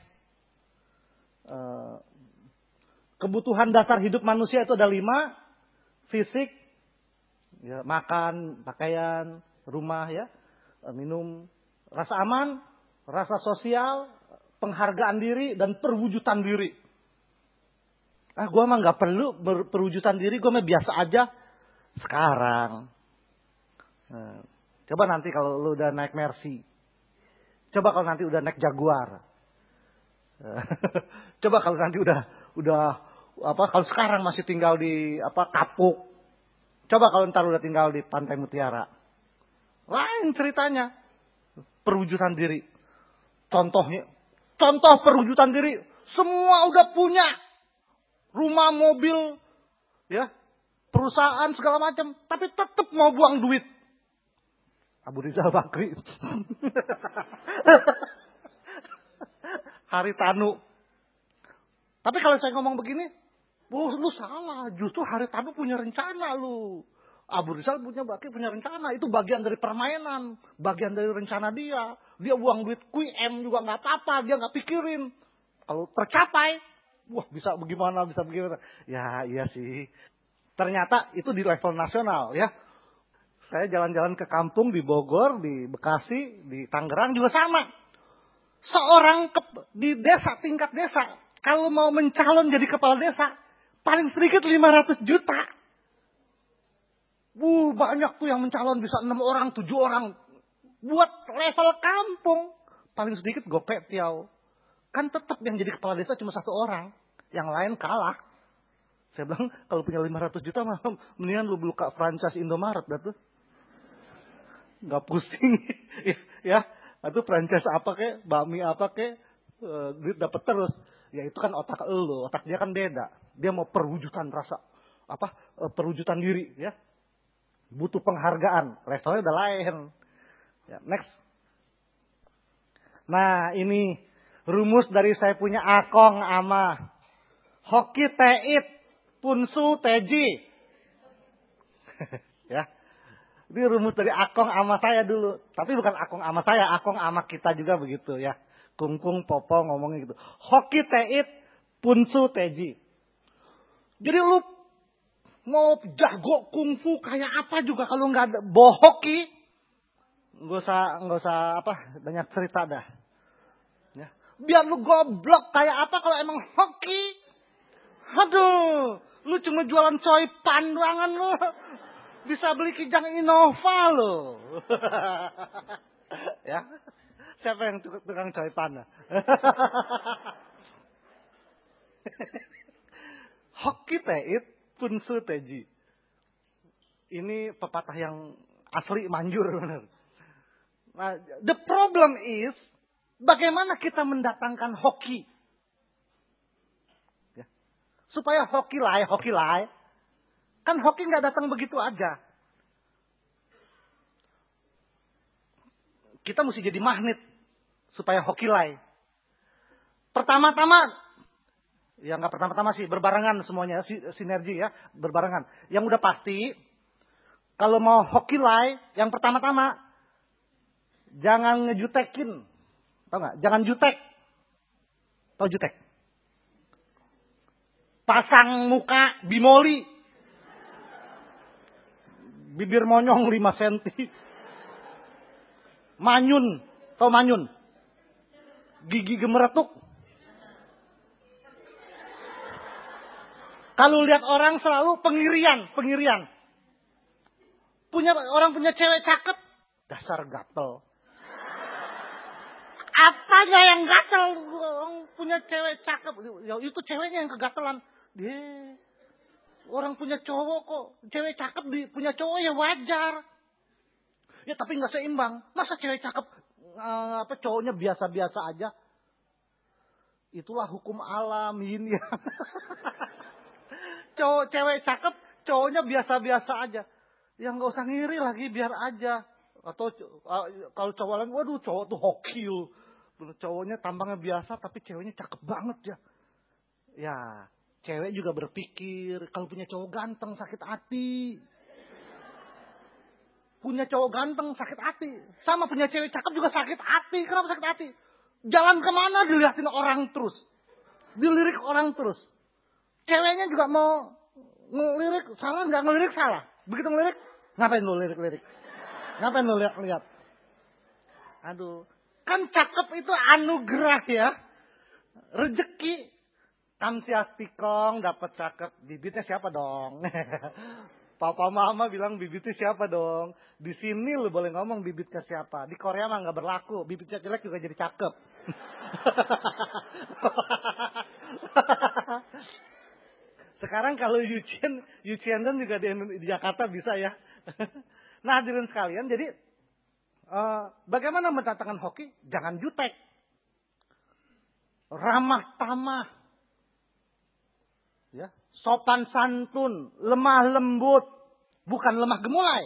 Kebutuhan dasar hidup manusia itu ada 5. Fisik, ya, makan, pakaian, rumah, ya, minum, rasa aman, rasa sosial, penghargaan diri, dan perwujudan diri. Gua mah nggak perlu perwujudan diri, gua mah biasa aja. Sekarang, coba nanti kalau lu udah naik Mercy, coba kalau nanti udah naik Jaguar. Coba kalau nanti udah kalau sekarang masih tinggal di Kapuk. Coba kalau ntar udah tinggal di Pantai Mutiara. Lain ceritanya. Perwujudan diri. Contoh perwujudan diri. Semua udah punya. Rumah, mobil, ya, perusahaan segala macam, tapi tetap mau buang duit. Abu Rizal Bakri. Haritanu. Tapi kalau saya ngomong begini, lu salah. Justru Haritanu punya rencana lu. Abu Rizal Bakri punya rencana. Itu bagian dari permainan. Bagian dari rencana dia. Dia buang duit QM juga nggak apa-apa. Dia nggak pikirin. Kalau tercapai, wah bisa bagaimana. Ya iya sih. Ternyata itu di level nasional ya. Saya jalan-jalan ke kampung di Bogor, di Bekasi, di Tangerang juga sama. Seorang di desa, tingkat desa, kalau mau mencalon jadi kepala desa, paling sedikit 500 juta. Banyak tuh yang mencalon, bisa 6 orang, 7 orang. Buat level kampung, paling sedikit gopek tiau. Kan tetap yang jadi kepala desa cuma 1 orang. Yang lain kalah. Saya bilang, kalau punya 500 juta, mendingan lu buka franchise Indomaret dah tuh. Nggak pusing. Ya. Itu franchise apa kek, bakmi apa kek, duit dapat terus. Ya itu kan otak elu, otak dia kan beda. Dia mau perwujudan rasa, perwujudan diri, ya. Butuh penghargaan, levelnya udah lain. Ya, next. Nah ini rumus dari saya punya Akong ama Hoki Teit Punsu Teji. Ya. Ini rumus dari Akong ama saya dulu. Tapi bukan Akong ama saya, Akong ama kita juga begitu ya. Kungkung Popo ngomongnya gitu. Hoki Teit Punsu Teji. Jadi lu mau jago kungfu kayak apa juga kalau nggak ada bohoki, nggak usah banyak cerita dah. Ya. Biar lu goblok kayak apa kalau emang hoki. Aduh, lu cuma jualan coy pandangan lu. Bisa beli Kijang Innova lo. Ya. Siapa yang tukang coy pan? Hoki Teit Punsu Teji. Ini pepatah yang asli manjur benar. Nah, the problem is bagaimana kita mendatangkan hoki? Ya. Supaya hoki lai. Kan hoki nggak datang begitu aja. Kita mesti jadi magnet supaya hoki lai. Pertama-tama, ya nggak pertama-tama sih, berbarengan semuanya, sinergi ya, berbarengan. Yang udah pasti, kalau mau hoki lai, yang pertama-tama jangan ngejutekin, tau nggak? Jangan jutek, tau jutek? Pasang muka bimoli. Bibir monyong 5 cm. Manyun. Tau manyun? Gigi gemeretuk. Kalau lihat orang selalu pengirian. Orang punya cewek cakep. Dasar gatel. Apanya yang gatel? Orang punya cewek cakep. Ya, itu ceweknya yang kegatelan. Orang punya cowok kok. Cewek cakep punya cowok ya wajar. Ya tapi nggak seimbang. Masa cewek cakep cowoknya biasa-biasa aja. Itulah hukum alam, yin yang. Cewek cakep, cowoknya biasa-biasa aja. Ya nggak usah ngiri lagi, biar aja. Atau kalau cowok lain, waduh cowok tuh hoki. Cowoknya tampangnya biasa, tapi ceweknya cakep banget ya. Ya, cewek juga berpikir, kalau punya cowok ganteng sakit hati. Punya cowok ganteng sakit hati. Sama punya cewek cakep juga sakit hati. Kenapa sakit hati? Jalan kemana dilihatin orang terus. Dilirik orang terus. Ceweknya juga mau ngelirik, salah nggak ngelirik salah. Begitu ngelirik, ngapain lo lirik-lirik? Ngapain lo lihat-lihat? Aduh, kan cakep itu anugerah ya. Rezeki. Tamsiastikong dapat cakep. Bibitnya siapa dong? Papa mama bilang bibitnya siapa dong? Di sini lu boleh ngomong bibitnya siapa. Di Korea mah nggak berlaku. Bibitnya jelek juga jadi cakep. Sekarang kalau Yuchien juga di Jakarta bisa ya. Nah hadirin sekalian, jadi bagaimana mendatangkan hoki? Jangan jutek. Ramah tamah. Ya, sopan santun, lemah lembut, bukan lemah gemulai.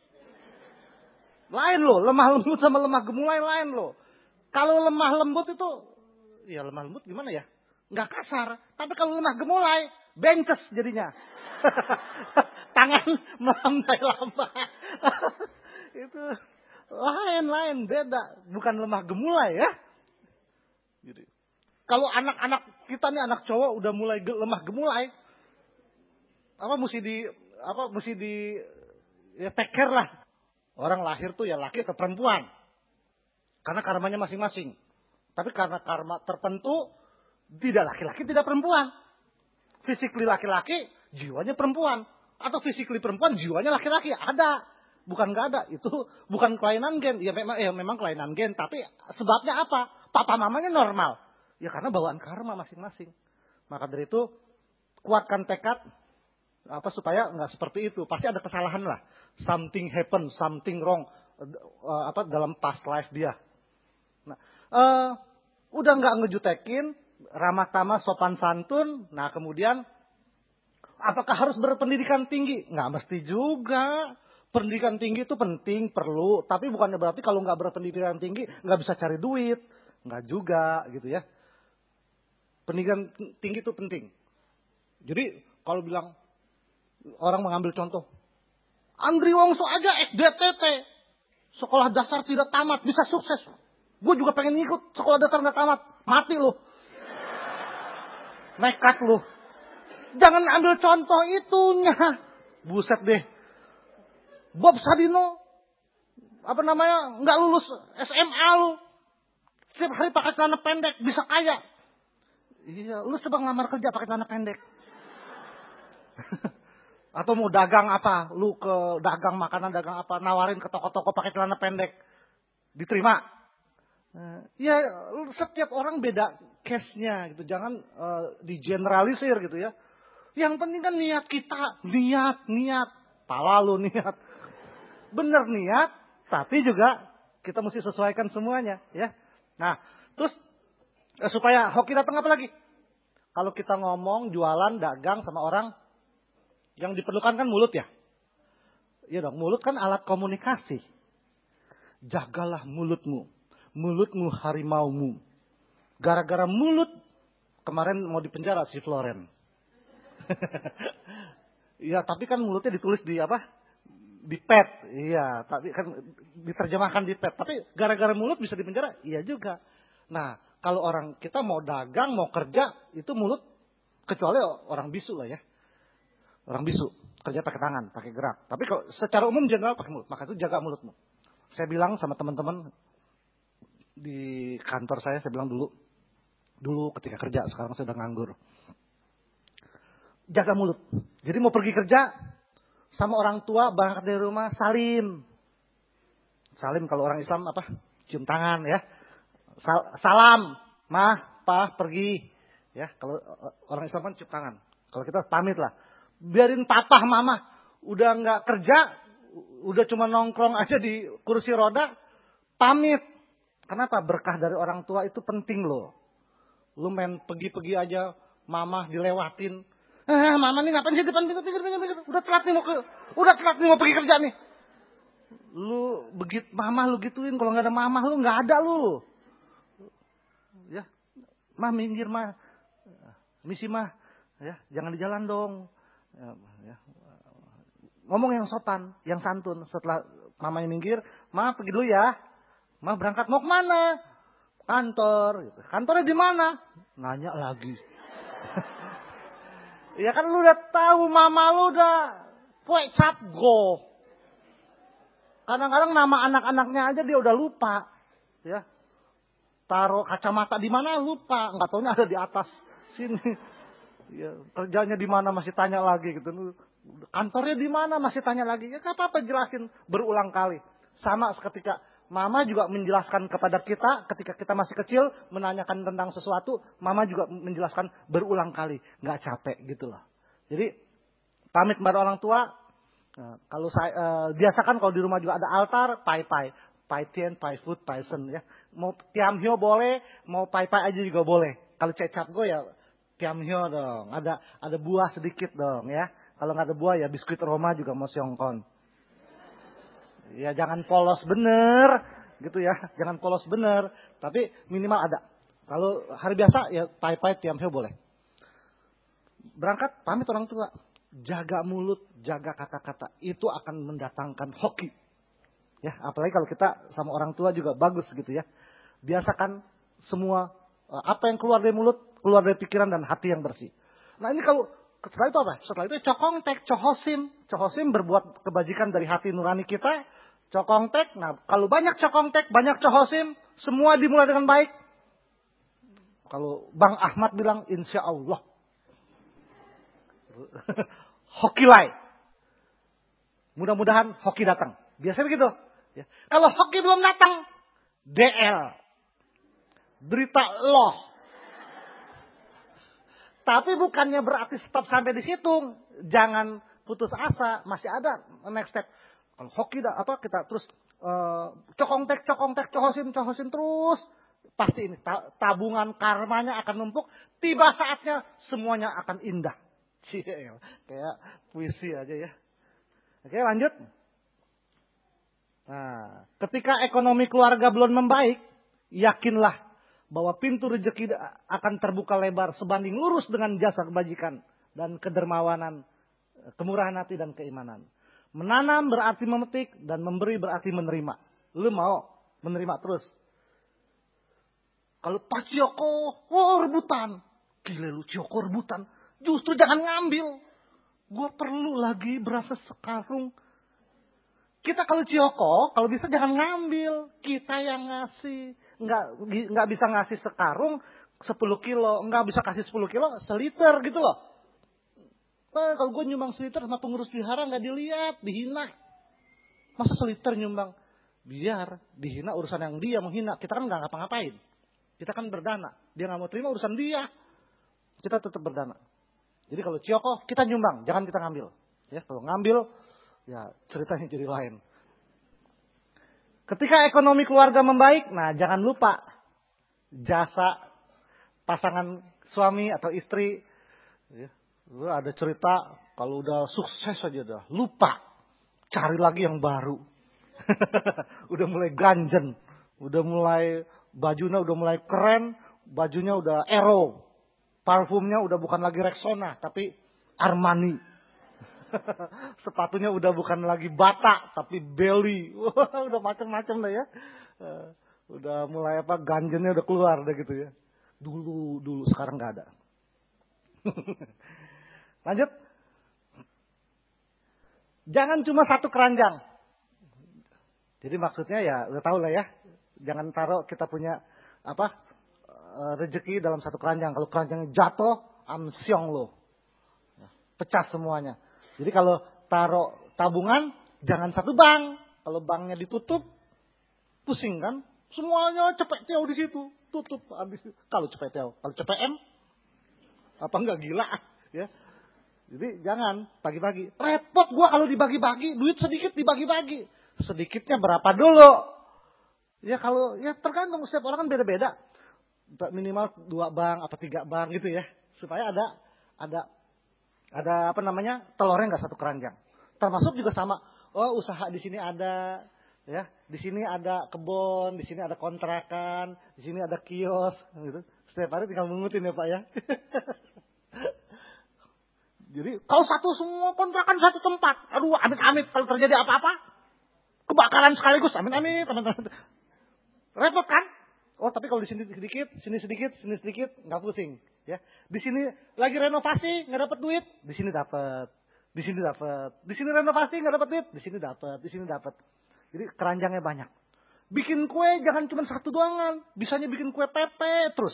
Lain loh, lemah lembut sama lemah gemulai lain loh. Kalau lemah lembut itu, ya lemah lembut gimana ya? Nggak kasar. Tapi kalau lemah gemulai, bences jadinya. Tangan melambai-lambai. Itu lain beda, bukan lemah gemulai ya. Jadi, kalau anak-anak kita nih anak cowok udah mulai lemah gemulai, mesti di ya take care lah. Orang lahir tuh ya laki atau perempuan. Karena karmanya masing-masing. Tapi karena karma tertentu tidak laki-laki tidak perempuan. Physically laki-laki, jiwanya perempuan. Atau physically perempuan, jiwanya laki-laki. Ada. Bukan nggak ada. Itu bukan kelainan gen. Ya memang kelainan gen. Tapi sebabnya apa? Papa mamanya normal. Ya karena bawaan karma masing-masing. Maka dari itu kuatkan tekad supaya nggak seperti itu. Pasti ada kesalahan lah. Something happen, something wrong dalam past life dia. Nah, udah nggak ngejutekin, ramah tamah, sopan santun. Nah kemudian apakah harus berpendidikan tinggi? Nggak mesti juga. Pendidikan tinggi itu penting, perlu. Tapi bukannya berarti kalau nggak berpendidikan tinggi nggak bisa cari duit. Nggak juga gitu ya. Pendidikan tinggi itu penting. Jadi kalau bilang orang mengambil contoh, Andri Wongso aja SDTT, sekolah dasar tidak tamat, bisa sukses. Gue juga pengen ngikut sekolah dasar nggak tamat, mati loh. Nekat loh. Jangan ambil contoh itunya. Buset deh. Bob Sadino, nggak lulus SMA lo. Setiap hari pakai celana pendek, bisa kaya. Iya, lu coba ngelamar kerja pakai celana pendek. Atau mau dagang apa? Lu ke dagang makanan, dagang apa? Nawarin ke toko-toko pakai celana pendek. Diterima. Ya, setiap orang beda case-nya gitu. Jangan digeneralisir gitu ya. Yang penting kan niat kita. Niat. Pala lu niat. Bener niat, tapi juga kita mesti sesuaikan semuanya. Ya. Nah, terus supaya hoki datang apa lagi? Kalau kita ngomong, jualan, dagang sama orang, yang diperlukan kan mulut ya. Iya dong, mulut kan alat komunikasi. Jagalah mulutmu. Mulutmu harimaumu. Gara-gara mulut, kemarin mau dipenjara si Floren. Iya, tapi kan mulutnya ditulis di apa? Di pet. Iya, tapi kan diterjemahkan di pet. Tapi gara-gara mulut bisa dipenjara? Iya juga. Nah, kalau orang kita mau dagang, mau kerja, itu mulut, kecuali orang bisu lah ya. Orang bisu, kerja pakai tangan, pakai gerak. Tapi kalau secara umum general pakai mulut. Maka itu jaga mulutmu. Saya bilang sama teman-teman di kantor saya bilang dulu ketika kerja, sekarang saya udah nganggur. Jaga mulut. Jadi mau pergi kerja, sama orang tua, berangkat dari rumah, salim. Salim kalau orang Islam apa? Cium tangan ya. Salam, mah, pah, pergi. Ya, kalau orang Islam kan cium tangan. Kalau kita pamit lah. Biarin papa, mama udah nggak kerja, udah cuma nongkrong aja di kursi roda, pamit. Kenapa? Berkah dari orang tua itu penting loh. Lu main pergi-pergi aja, mama dilewatin. Mama nih ngapain sih depan pinggir. Udah telat nih mau pergi kerja nih. Lu begitu mama lu gituin, kalau nggak ada mama lu nggak ada lu. Ya, mah minggir mah. Misi mah, ya jangan di jalan dong. Ya. Ngomong yang sopan, yang santun. Setelah mamanya minggir, ma pergi dulu ya. Ma berangkat mau kemana? Kantor. Gitu. Kantornya di mana? Nanya lagi. Ya kan lu udah tahu mama lu udah cap go. Kadang-kadang nama anak-anaknya aja dia udah lupa. Ya. Taruh kacamata di mana lupa, nggak taunya ada di atas sini. Ya, kerjanya di mana masih tanya lagi gitu. Kantornya di mana masih tanya lagi. Ya nggak apa-apa jelasin berulang kali. Sama ketika mama juga menjelaskan kepada kita ketika kita masih kecil menanyakan tentang sesuatu, mama juga menjelaskan berulang kali, nggak capek gitu loh. Jadi pamit kepada orang tua. Nah, kalau saya biasakan kalau di rumah juga ada altar, pai tien, pai food, pai sen ya. Mau tiam hio boleh, mau pai aja juga boleh. Kalau cecap gue ya tiam hio dong. Ada buah sedikit dong ya. Kalau nggak ada buah ya biskuit Roma juga mau siongkon. Ya jangan polos bener gitu ya. Jangan polos bener, tapi minimal ada. Kalau hari biasa ya pai tiam hio boleh. Berangkat pamit orang tua. Jaga mulut, jaga kata-kata. Itu akan mendatangkan hoki. Ya, apalagi kalau kita sama orang tua juga bagus gitu ya. Biasakan semua apa yang keluar dari mulut, keluar dari pikiran dan hati yang bersih. Nah ini kalau setelah itu apa? Setelah itu cokongtek, cohosim. Cohosim berbuat kebajikan dari hati nurani kita. Cokongtek, nah kalau banyak cokongtek, banyak cohosim, semua dimulai dengan baik. Kalau Bang Ahmad bilang insya Allah. Hokilai. Mudah-mudahan hoki datang. Biasanya begitu. Ya. Kalau hoki belum datang, DL. Berita loh. Tapi bukannya berarti stop sampai di situ. Jangan putus asa. Masih ada next step. Kalau hoki kita terus cokongtek, cohosim terus. Pasti ini tabungan karmanya akan numpuk. Tiba saatnya semuanya akan indah. Kayak puisi aja ya. Oke lanjut. Nah, ketika ekonomi keluarga belum membaik, yakinlah bahwa pintu rezeki akan terbuka lebar sebanding lurus dengan jasa kebajikan dan kedermawanan, kemurahan hati dan keimanan. Menanam berarti memetik dan memberi berarti menerima. Lu mau menerima terus. Kalau Pak Cioko, rebutan. Gila lu Cioko rebutan. Justru jangan ngambil. Gue perlu lagi berasa sekarung. Kita kalau Cioko, kalau bisa jangan ngambil. Kita yang ngasih. Nggak bisa ngasih sekarung 10 kilo. Nggak bisa kasih 10 kilo, seliter gitu loh. Kalau gue nyumbang seliter sama pengurus wihara nggak dilihat, dihina. Masa seliter nyumbang? Biar dihina urusan yang dia menghina. Kita kan nggak ngapa-ngapain. Kita kan berdana. Dia nggak mau terima urusan dia. Kita tetap berdana. Jadi kalau Cioko kita nyumbang, jangan kita ngambil. Ya, kalau ngambil, ya ceritanya jadi lain. Ketika ekonomi keluarga membaik, nah jangan lupa jasa pasangan suami atau istri. Ya, ada cerita kalau udah sukses aja dah, lupa cari lagi yang baru. Udah mulai ganjen, udah mulai bajunya udah mulai keren, bajunya udah Aero. Parfumnya udah bukan lagi Rexona, tapi Armani. Sepatunya udah bukan lagi Bata, tapi Belly. Udah macam-macam dah ya. Udah mulai ganjennya udah keluar dah gitu ya. Dulu sekarang nggak ada. Lanjut. Jangan cuma satu keranjang. Jadi maksudnya ya udah tahu lah ya. Jangan taruh kita punya rezeki dalam satu keranjang. Kalau keranjangnya jatuh, amsyong lo. Pecah semuanya. Jadi kalau taruh tabungan, jangan satu bank. Kalau banknya ditutup, pusing kan? Semuanya cepet teo di situ. Tutup habis. Kalau cepet teo. Kalau cepet M, apa enggak gila? Ya. Jadi jangan pagi-pagi. Repot gua kalau dibagi-bagi. Duit sedikit dibagi-bagi. Sedikitnya berapa dulu? Ya kalau ya tergantung setiap orang kan beda-beda. Minimal 2 bank apa 3 bank gitu ya. Supaya ada telurnya nggak satu keranjang. Termasuk juga sama, usaha di sini ada, ya, di sini ada kebun, di sini ada kontrakan, di sini ada kios, gitu. Setiap hari tinggal mengutin ya Pak ya. Jadi kalau satu semua kontrakan satu tempat, aduh amit-amit kalau terjadi apa-apa, kebakaran sekaligus, amit-amit, teman-teman. Repot kan? Oh tapi kalau di sini sedikit, sini sedikit, nggak pusing. Ya, di sini lagi renovasi nggak dapat duit, di sini dapat, di sini dapat, di sini renovasi nggak dapat duit, di sini dapat, di sini dapat. Jadi keranjangnya banyak. Bikin kue jangan cuma satu doangan, bisanya bikin kue pepe terus.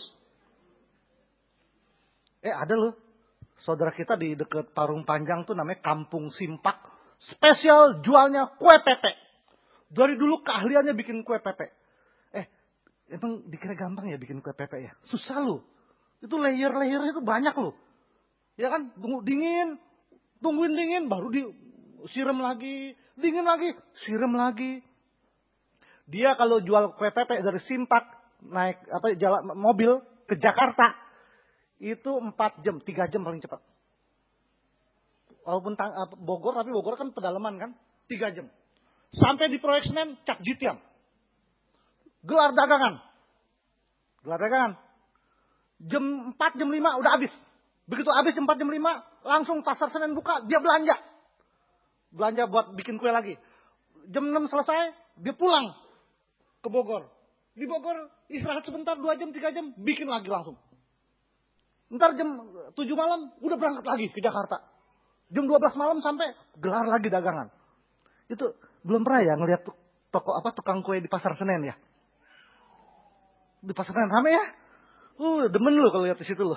Ada loh, saudara kita di dekat Parung Panjang tuh namanya Kampung Simpak, spesial jualnya kue pepe. Dari dulu keahliannya bikin kue pepe. Emang dikira gampang ya bikin kue pepe ya? Susah loh. Itu layer-layernya itu banyak loh. Ya kan, tungguin dingin, baru disiram lagi, dingin lagi, siram lagi. Dia kalau jual kue pepe dari Simpak naik jalan mobil ke Jakarta itu 4 jam, 3 jam paling cepat. Walaupun Bogor, tapi Bogor kan pedalaman kan, 3 jam. Sampai di Proyek Senen, Cak Jitiam. Gelar dagangan. Jam 4, jam 5 udah habis. Begitu habis jam 4, jam 5, langsung pasar Senen buka, dia belanja. Belanja buat bikin kue lagi. Jam 6 selesai, dia pulang ke Bogor. Di Bogor istirahat sebentar, 2 jam, 3 jam, bikin lagi langsung. Ntar jam 7 malam, udah berangkat lagi ke Jakarta. Jam 12 malam sampai gelar lagi dagangan. Itu belum pernah ya ngelihat tukang kue di pasar Senen ya. Di pasar Senen rame ya. Demen lo kalau lihat di situ lo.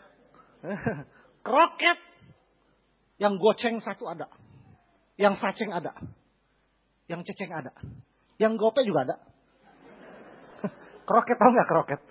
Kroket. Yang goceng 1 ada. Yang saceng ada. Yang ceceng ada. Yang gope juga ada. Kroket, tahu nggak kroket?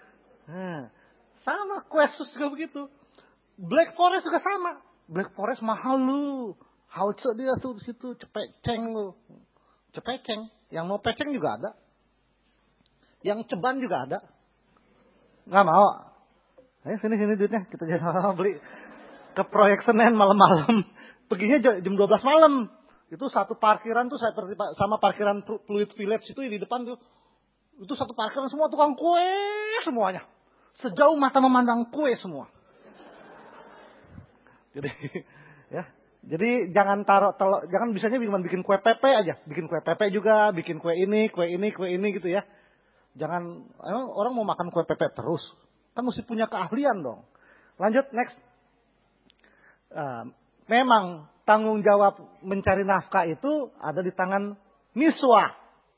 Sama, kue sus juga begitu. Black Forest juga sama. Black Forest mahal lu. Hauce dia tuh di situ, cepeceng lu. Cepeceng. Yang mau peceng juga ada. Yang ceban juga ada. Nggak mau. Ayo sini duitnya. Kita jangan beli ke Proyek Senen malam-malam. Perginya jam 12 malam. Itu satu parkiran tuh sama parkiran Fluid Village itu di depan tuh. Itu satu parkiran semua tukang kue semuanya. Sejauh mata memandang kue semua. Jadi jangan taruh telur, jangan bisanya bikin kue pepe aja. Bikin kue pepe juga, bikin kue ini gitu ya. Jangan, orang mau makan kue pepe terus. Kan mesti punya keahlian dong. Lanjut, next. Memang tanggung jawab mencari nafkah itu ada di tangan miswa.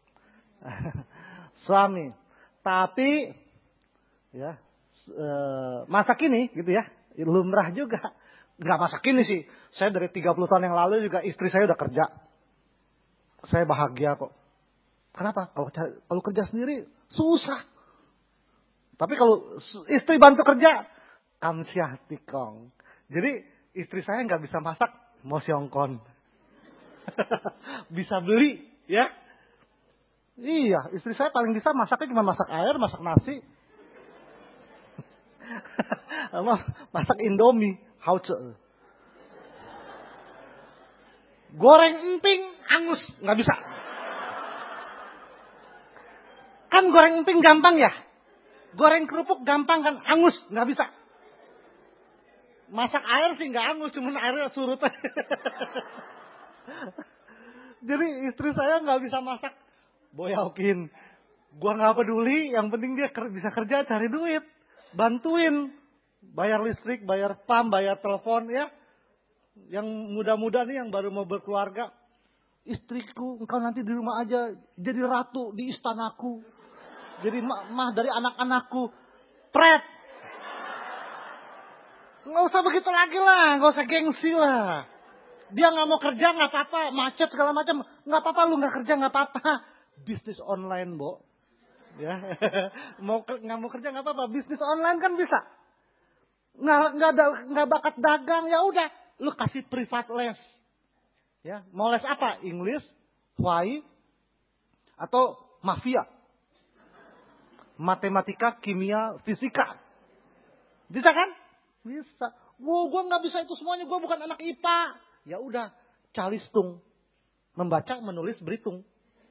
Suami. Tapi, ya, masa kini gitu ya, lumrah juga. Nggak masa kini sih. Saya dari 30 tahun yang lalu juga istri saya udah kerja. Saya bahagia kok. Kenapa? Kalau kerja sendiri susah. Tapi kalau istri bantu kerja, kamsyah tikong. Jadi istri saya nggak bisa masak, mau siongkon. Bisa beli, ya. Iya, istri saya paling bisa masaknya cuma masak air, masak nasi. Masak Indomie, hauce. Goreng emping, angus, nggak bisa. Kan goreng emping gampang ya. Goreng kerupuk gampang kan, angus, nggak bisa. Masak air sih nggak angus, cuma airnya surut. Jadi istri saya nggak bisa masak. Boyakin, gua nggak peduli, yang penting dia bisa kerja cari duit, bantuin, bayar listrik, bayar PAM, bayar telepon ya. Yang muda-muda nih yang baru mau berkeluarga, istriku, engkau nanti di rumah aja jadi ratu di istanaku. Jadi mah dari anak-anakku. Pret. Nggak usah begitu lagi lah. Nggak usah gengsi lah. Dia nggak mau kerja nggak apa-apa. Macet segala macam. Nggak apa-apa lu nggak kerja nggak apa-apa. Bisnis online, Bo. Ya. Nggak mau kerja nggak apa-apa. Bisnis online kan bisa. Nggak bakat dagang. Ya udah. Lu kasih privat les. Ya. Mau les apa? English, Hawaii, atau mafia. matematika, kimia, fisika. Bisa kan? Bisa. Gue nggak bisa itu semuanya, gue bukan anak IPA. Ya udah, calistung. Membaca, menulis, berhitung.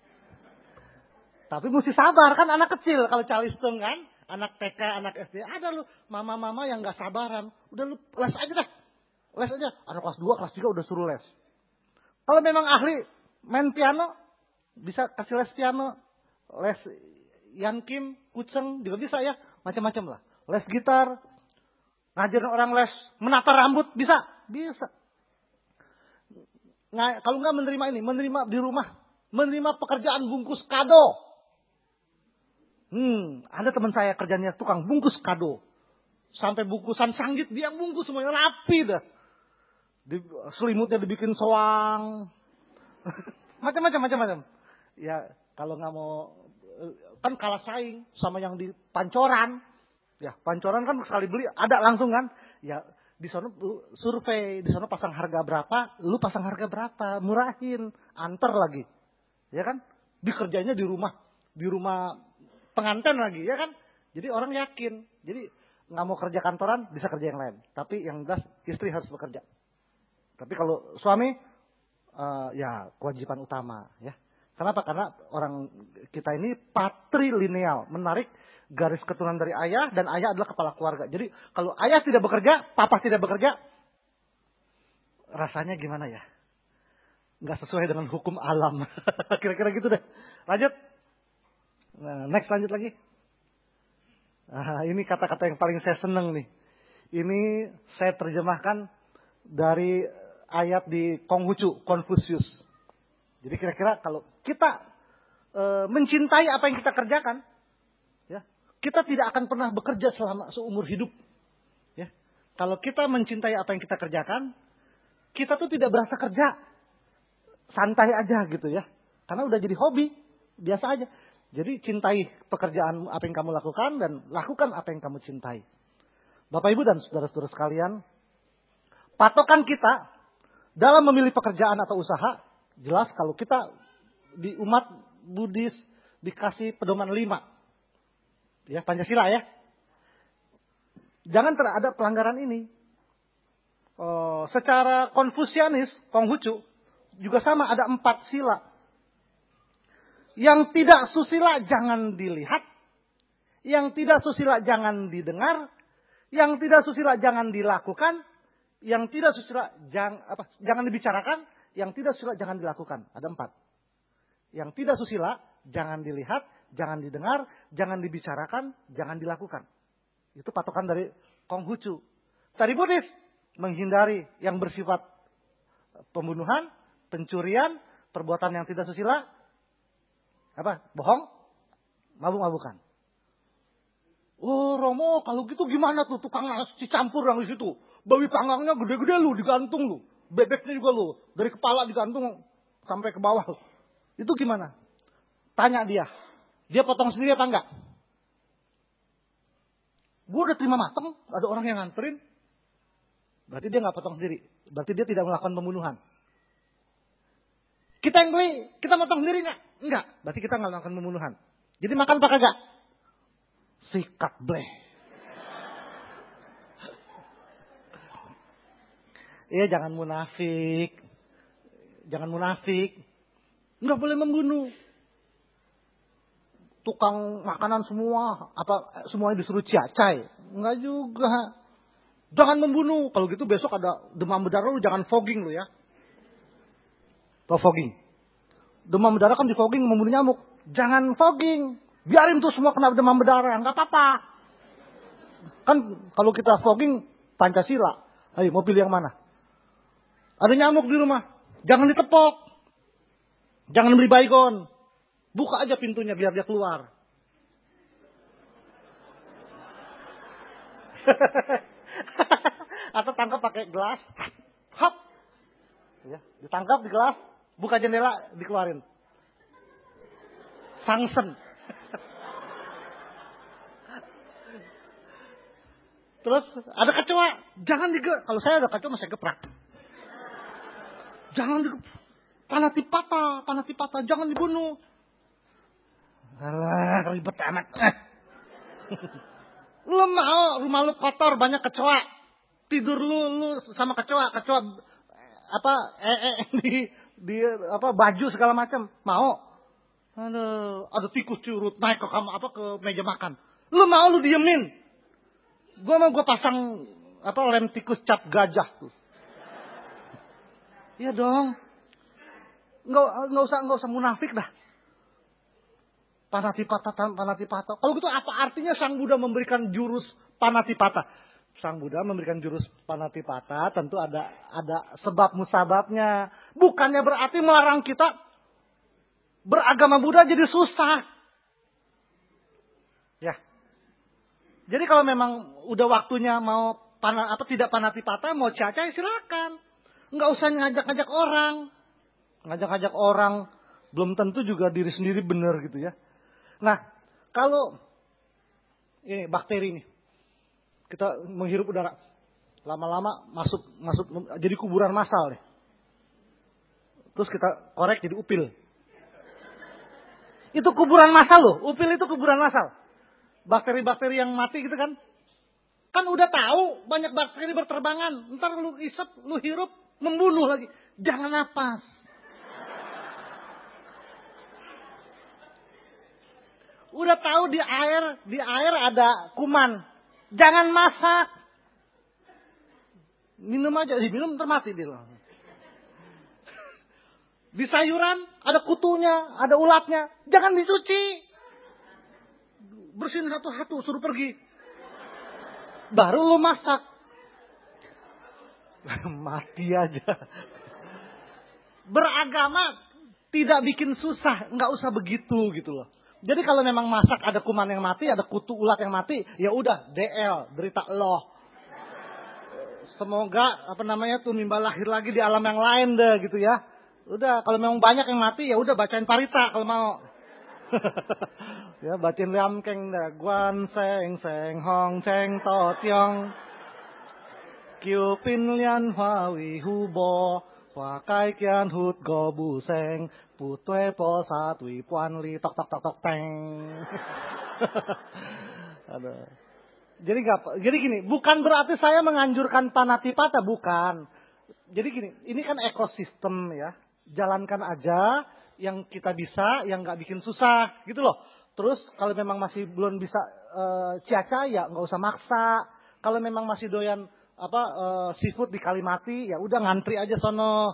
Tapi mesti sabar kan anak kecil kalau calistung kan. Anak TK, anak SD. Ada lu mama-mama yang nggak sabaran. Udah lu les aja dah. Les aja. Anak kelas 2, kelas 3 udah suruh les. Kalau memang ahli main piano, bisa kasih les piano. Les yankim, kuceng juga bisa ya. Macam-macam lah. Les gitar. Ngajarin orang les menata rambut. Bisa. Bisa. Nah, kalau nggak menerima ini. Menerima di rumah. Menerima pekerjaan bungkus kado. Ada teman saya kerjanya tukang bungkus kado. Sampai bungkusan sanggit dia bungkus semuanya rapi dah. Selimutnya dibikin soang. Macam-macam. Ya kalau nggak mau kan kalah saing sama yang di Pancoran. Ya Pancoran kan sekali beli ada langsung kan. Ya di sana survei, di sana pasang harga berapa, lu pasang harga berapa, murahin, antar lagi. Ya kan? Dikerjanya di rumah pengantin lagi, ya kan? Jadi orang yakin. Jadi nggak mau kerja kantoran, bisa kerja yang lain. Tapi yang jelas istri harus bekerja. Tapi kalau suami, ya kewajiban utama, ya. Kenapa? Karena orang kita ini patrilineal, menarik garis keturunan dari ayah dan ayah adalah kepala keluarga. Jadi kalau ayah tidak bekerja, papa tidak bekerja, rasanya gimana ya? Nggak sesuai dengan hukum alam. Kira-kira gitu deh. Lanjut. Nah, next lanjut lagi. Nah, ini kata-kata yang paling saya seneng nih. Ini saya terjemahkan dari ayat di Konghucu, Confucius. Jadi kira-kira kalau kita mencintai apa yang kita kerjakan, ya, kita tidak akan pernah bekerja selama seumur hidup. Ya, kalau kita mencintai apa yang kita kerjakan, kita tuh tidak berasa kerja, santai aja gitu ya. Karena udah jadi hobi, biasa aja. Jadi cintai pekerjaan apa yang kamu lakukan dan lakukan apa yang kamu cintai. Bapak Ibu dan saudara-saudara sekalian, patokan kita dalam memilih pekerjaan atau usaha, jelas kalau kita di umat Buddhis dikasih pedoman 5. Ya, Pancasila ya. Jangan ada pelanggaran ini. Secara Konfusianis, Konghucu, juga sama ada 4 sila. Yang tidak susila jangan dilihat. Yang tidak susila jangan didengar. Yang tidak susila jangan dilakukan. Yang tidak susila jangan dibicarakan. Yang tidak susila jangan dilakukan. Ada 4. Yang tidak susila jangan dilihat, jangan didengar, jangan dibicarakan, jangan dilakukan. Itu patokan dari Konghucu. Dari Buddhis menghindari yang bersifat pembunuhan, pencurian, perbuatan yang tidak susila, bohong, mabuk-mabukan. Oh Romo, kalau gitu gimana tuh tukang nasi campur yang di situ? Babi panggangnya gede-gede lu, digantung lu. Bebeknya juga lu, dari kepala digantung sampai ke bawah. Itu gimana? Tanya dia. Dia potong sendiri apa enggak? Gue udah terima mateng, ada orang yang nganterin. Berarti dia nggak potong sendiri. Berarti dia tidak melakukan pembunuhan. Kita yang beli, kita potong sendiri nggak? Enggak. Berarti kita nggak melakukan pembunuhan. Jadi makan apa kagak? Sikat bleh. Iya, jangan munafik. Jangan munafik. Nggak boleh membunuh. Tukang makanan semua, semuanya disuruh ciacai. Enggak juga. Jangan membunuh. Kalau gitu besok ada demam berdarah, lu jangan fogging lu ya. Tahu fogging? Demam berdarah kan di fogging membunuh nyamuk. Jangan fogging. Biarin tuh semua kena demam berdarah, enggak apa-apa. Kan kalau kita fogging Pancasila. Ayo, mau pilih yang mana? Ada nyamuk di rumah. Jangan ditepok. Jangan beli baygon. Buka aja pintunya biar dia keluar. Atau tangkap pakai gelas. Hop. Ya, ditangkap di gelas, buka jendela, dikeluarin. Sangsen. Terus ada kecoa, jangan kalau saya ada kecoa saya geprak. Jangan panah tipata, jangan dibunuh. Alah, ribet amat. Lu mau rumah lu kotor, banyak kecoa. Tidur lu sama kecoa di baju segala macam. Mau? Aduh, ada tikus curut naik ke ke meja makan. Lu mau lu diemin? Gua pasang lem tikus cap gajah tuh. Iya dong. Enggak usah munafik dah. Panatipata. Kalau gitu apa artinya Sang Buddha memberikan jurus panatipata? Sang Buddha memberikan jurus panatipata tentu ada sebab musababnya. Bukannya berarti melarang kita beragama Buddha jadi susah. Ya. Jadi kalau memang udah waktunya mau tidak panatipata, mau caca silakan. Enggak usah ngajak-ngajak orang. Ngajak-ngajak orang belum tentu juga diri sendiri benar gitu ya. Nah, kalau ini bakteri nih, kita menghirup udara, lama-lama masuk jadi kuburan massal nih. Terus kita korek jadi upil. Itu kuburan massal loh, upil itu kuburan massal. Bakteri-bakteri yang mati gitu kan. Kan udah tahu banyak bakteri berterbangan. Ntar lu isep, lu hirup, membunuh lagi. Jangan napas. Udah tahu di air ada kuman. Jangan masak. Minum aja, diminum ntar mati dia. Di sayuran ada kutunya, ada ulatnya. Jangan dicuci. Bersihin satu-satu, suruh pergi. Baru lu masak. Mati aja. Beragama tidak bikin susah, nggak usah begitu gitu loh. Jadi kalau memang masak ada kuman yang mati, ada kutu ulat yang mati, ya udah DL, derita Allah. Semoga Tumimba lahir lagi di alam yang lain deh gitu ya. Udah kalau memang banyak yang mati ya udah bacain parita kalau mau. Ya bacain liam keng dah guan seng hong ceng to tiong. Kiu pin lian hua wi hu bo. Hua kai kian hut go bu seng. Putwe po sa tui puan li tok teng. Aduh. Jadi gini, bukan berarti saya menganjurkan panatipata, bukan. Jadi gini, ini kan ekosistem ya. Jalankan aja yang kita bisa, yang nggak bikin susah, gitu loh. Terus kalau memang masih belum bisa ciaca ya nggak usah maksa. Kalau memang masih doyan seafood di Kalimati, ya udah ngantri aja sono.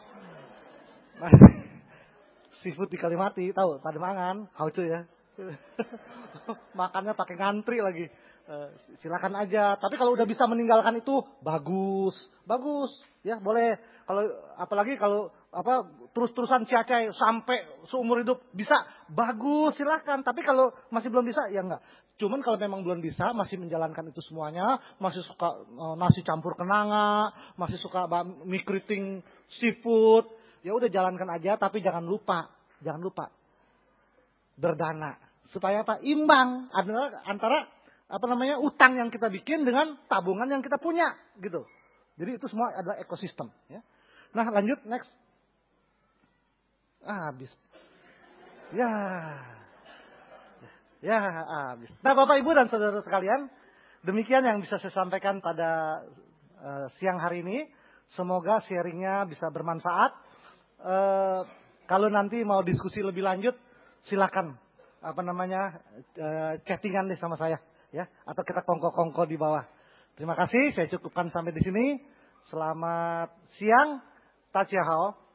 Seafood di Kalimati, tahu? Pademangan, haucu ya. Makannya pakai ngantri lagi. Silakan aja. Tapi kalau udah bisa meninggalkan itu bagus, ya boleh. Kalau apalagi kalau terus-terusan ciacai sampai seumur hidup bisa, bagus, silakan. Tapi kalau masih belum bisa ya enggak. Cuman kalau memang belum bisa, masih menjalankan itu semuanya, masih suka nasi campur kenanga, masih suka mie keriting seafood, ya udah jalankan aja. Tapi jangan lupa berdana supaya imbang antara utang yang kita bikin dengan tabungan yang kita punya gitu. Jadi itu semua adalah ekosistem ya. Nah, lanjut next. Habis. Ya, habis. Nah, Bapak Ibu dan saudara sekalian, demikian yang bisa saya sampaikan pada siang hari ini. Semoga sharingnya bisa bermanfaat. Kalau nanti mau diskusi lebih lanjut, silakan chattingan deh sama saya ya, atau kita kongko-kongko di bawah. Terima kasih, saya cukupkan sampai di sini. Selamat siang, Tachia Hao.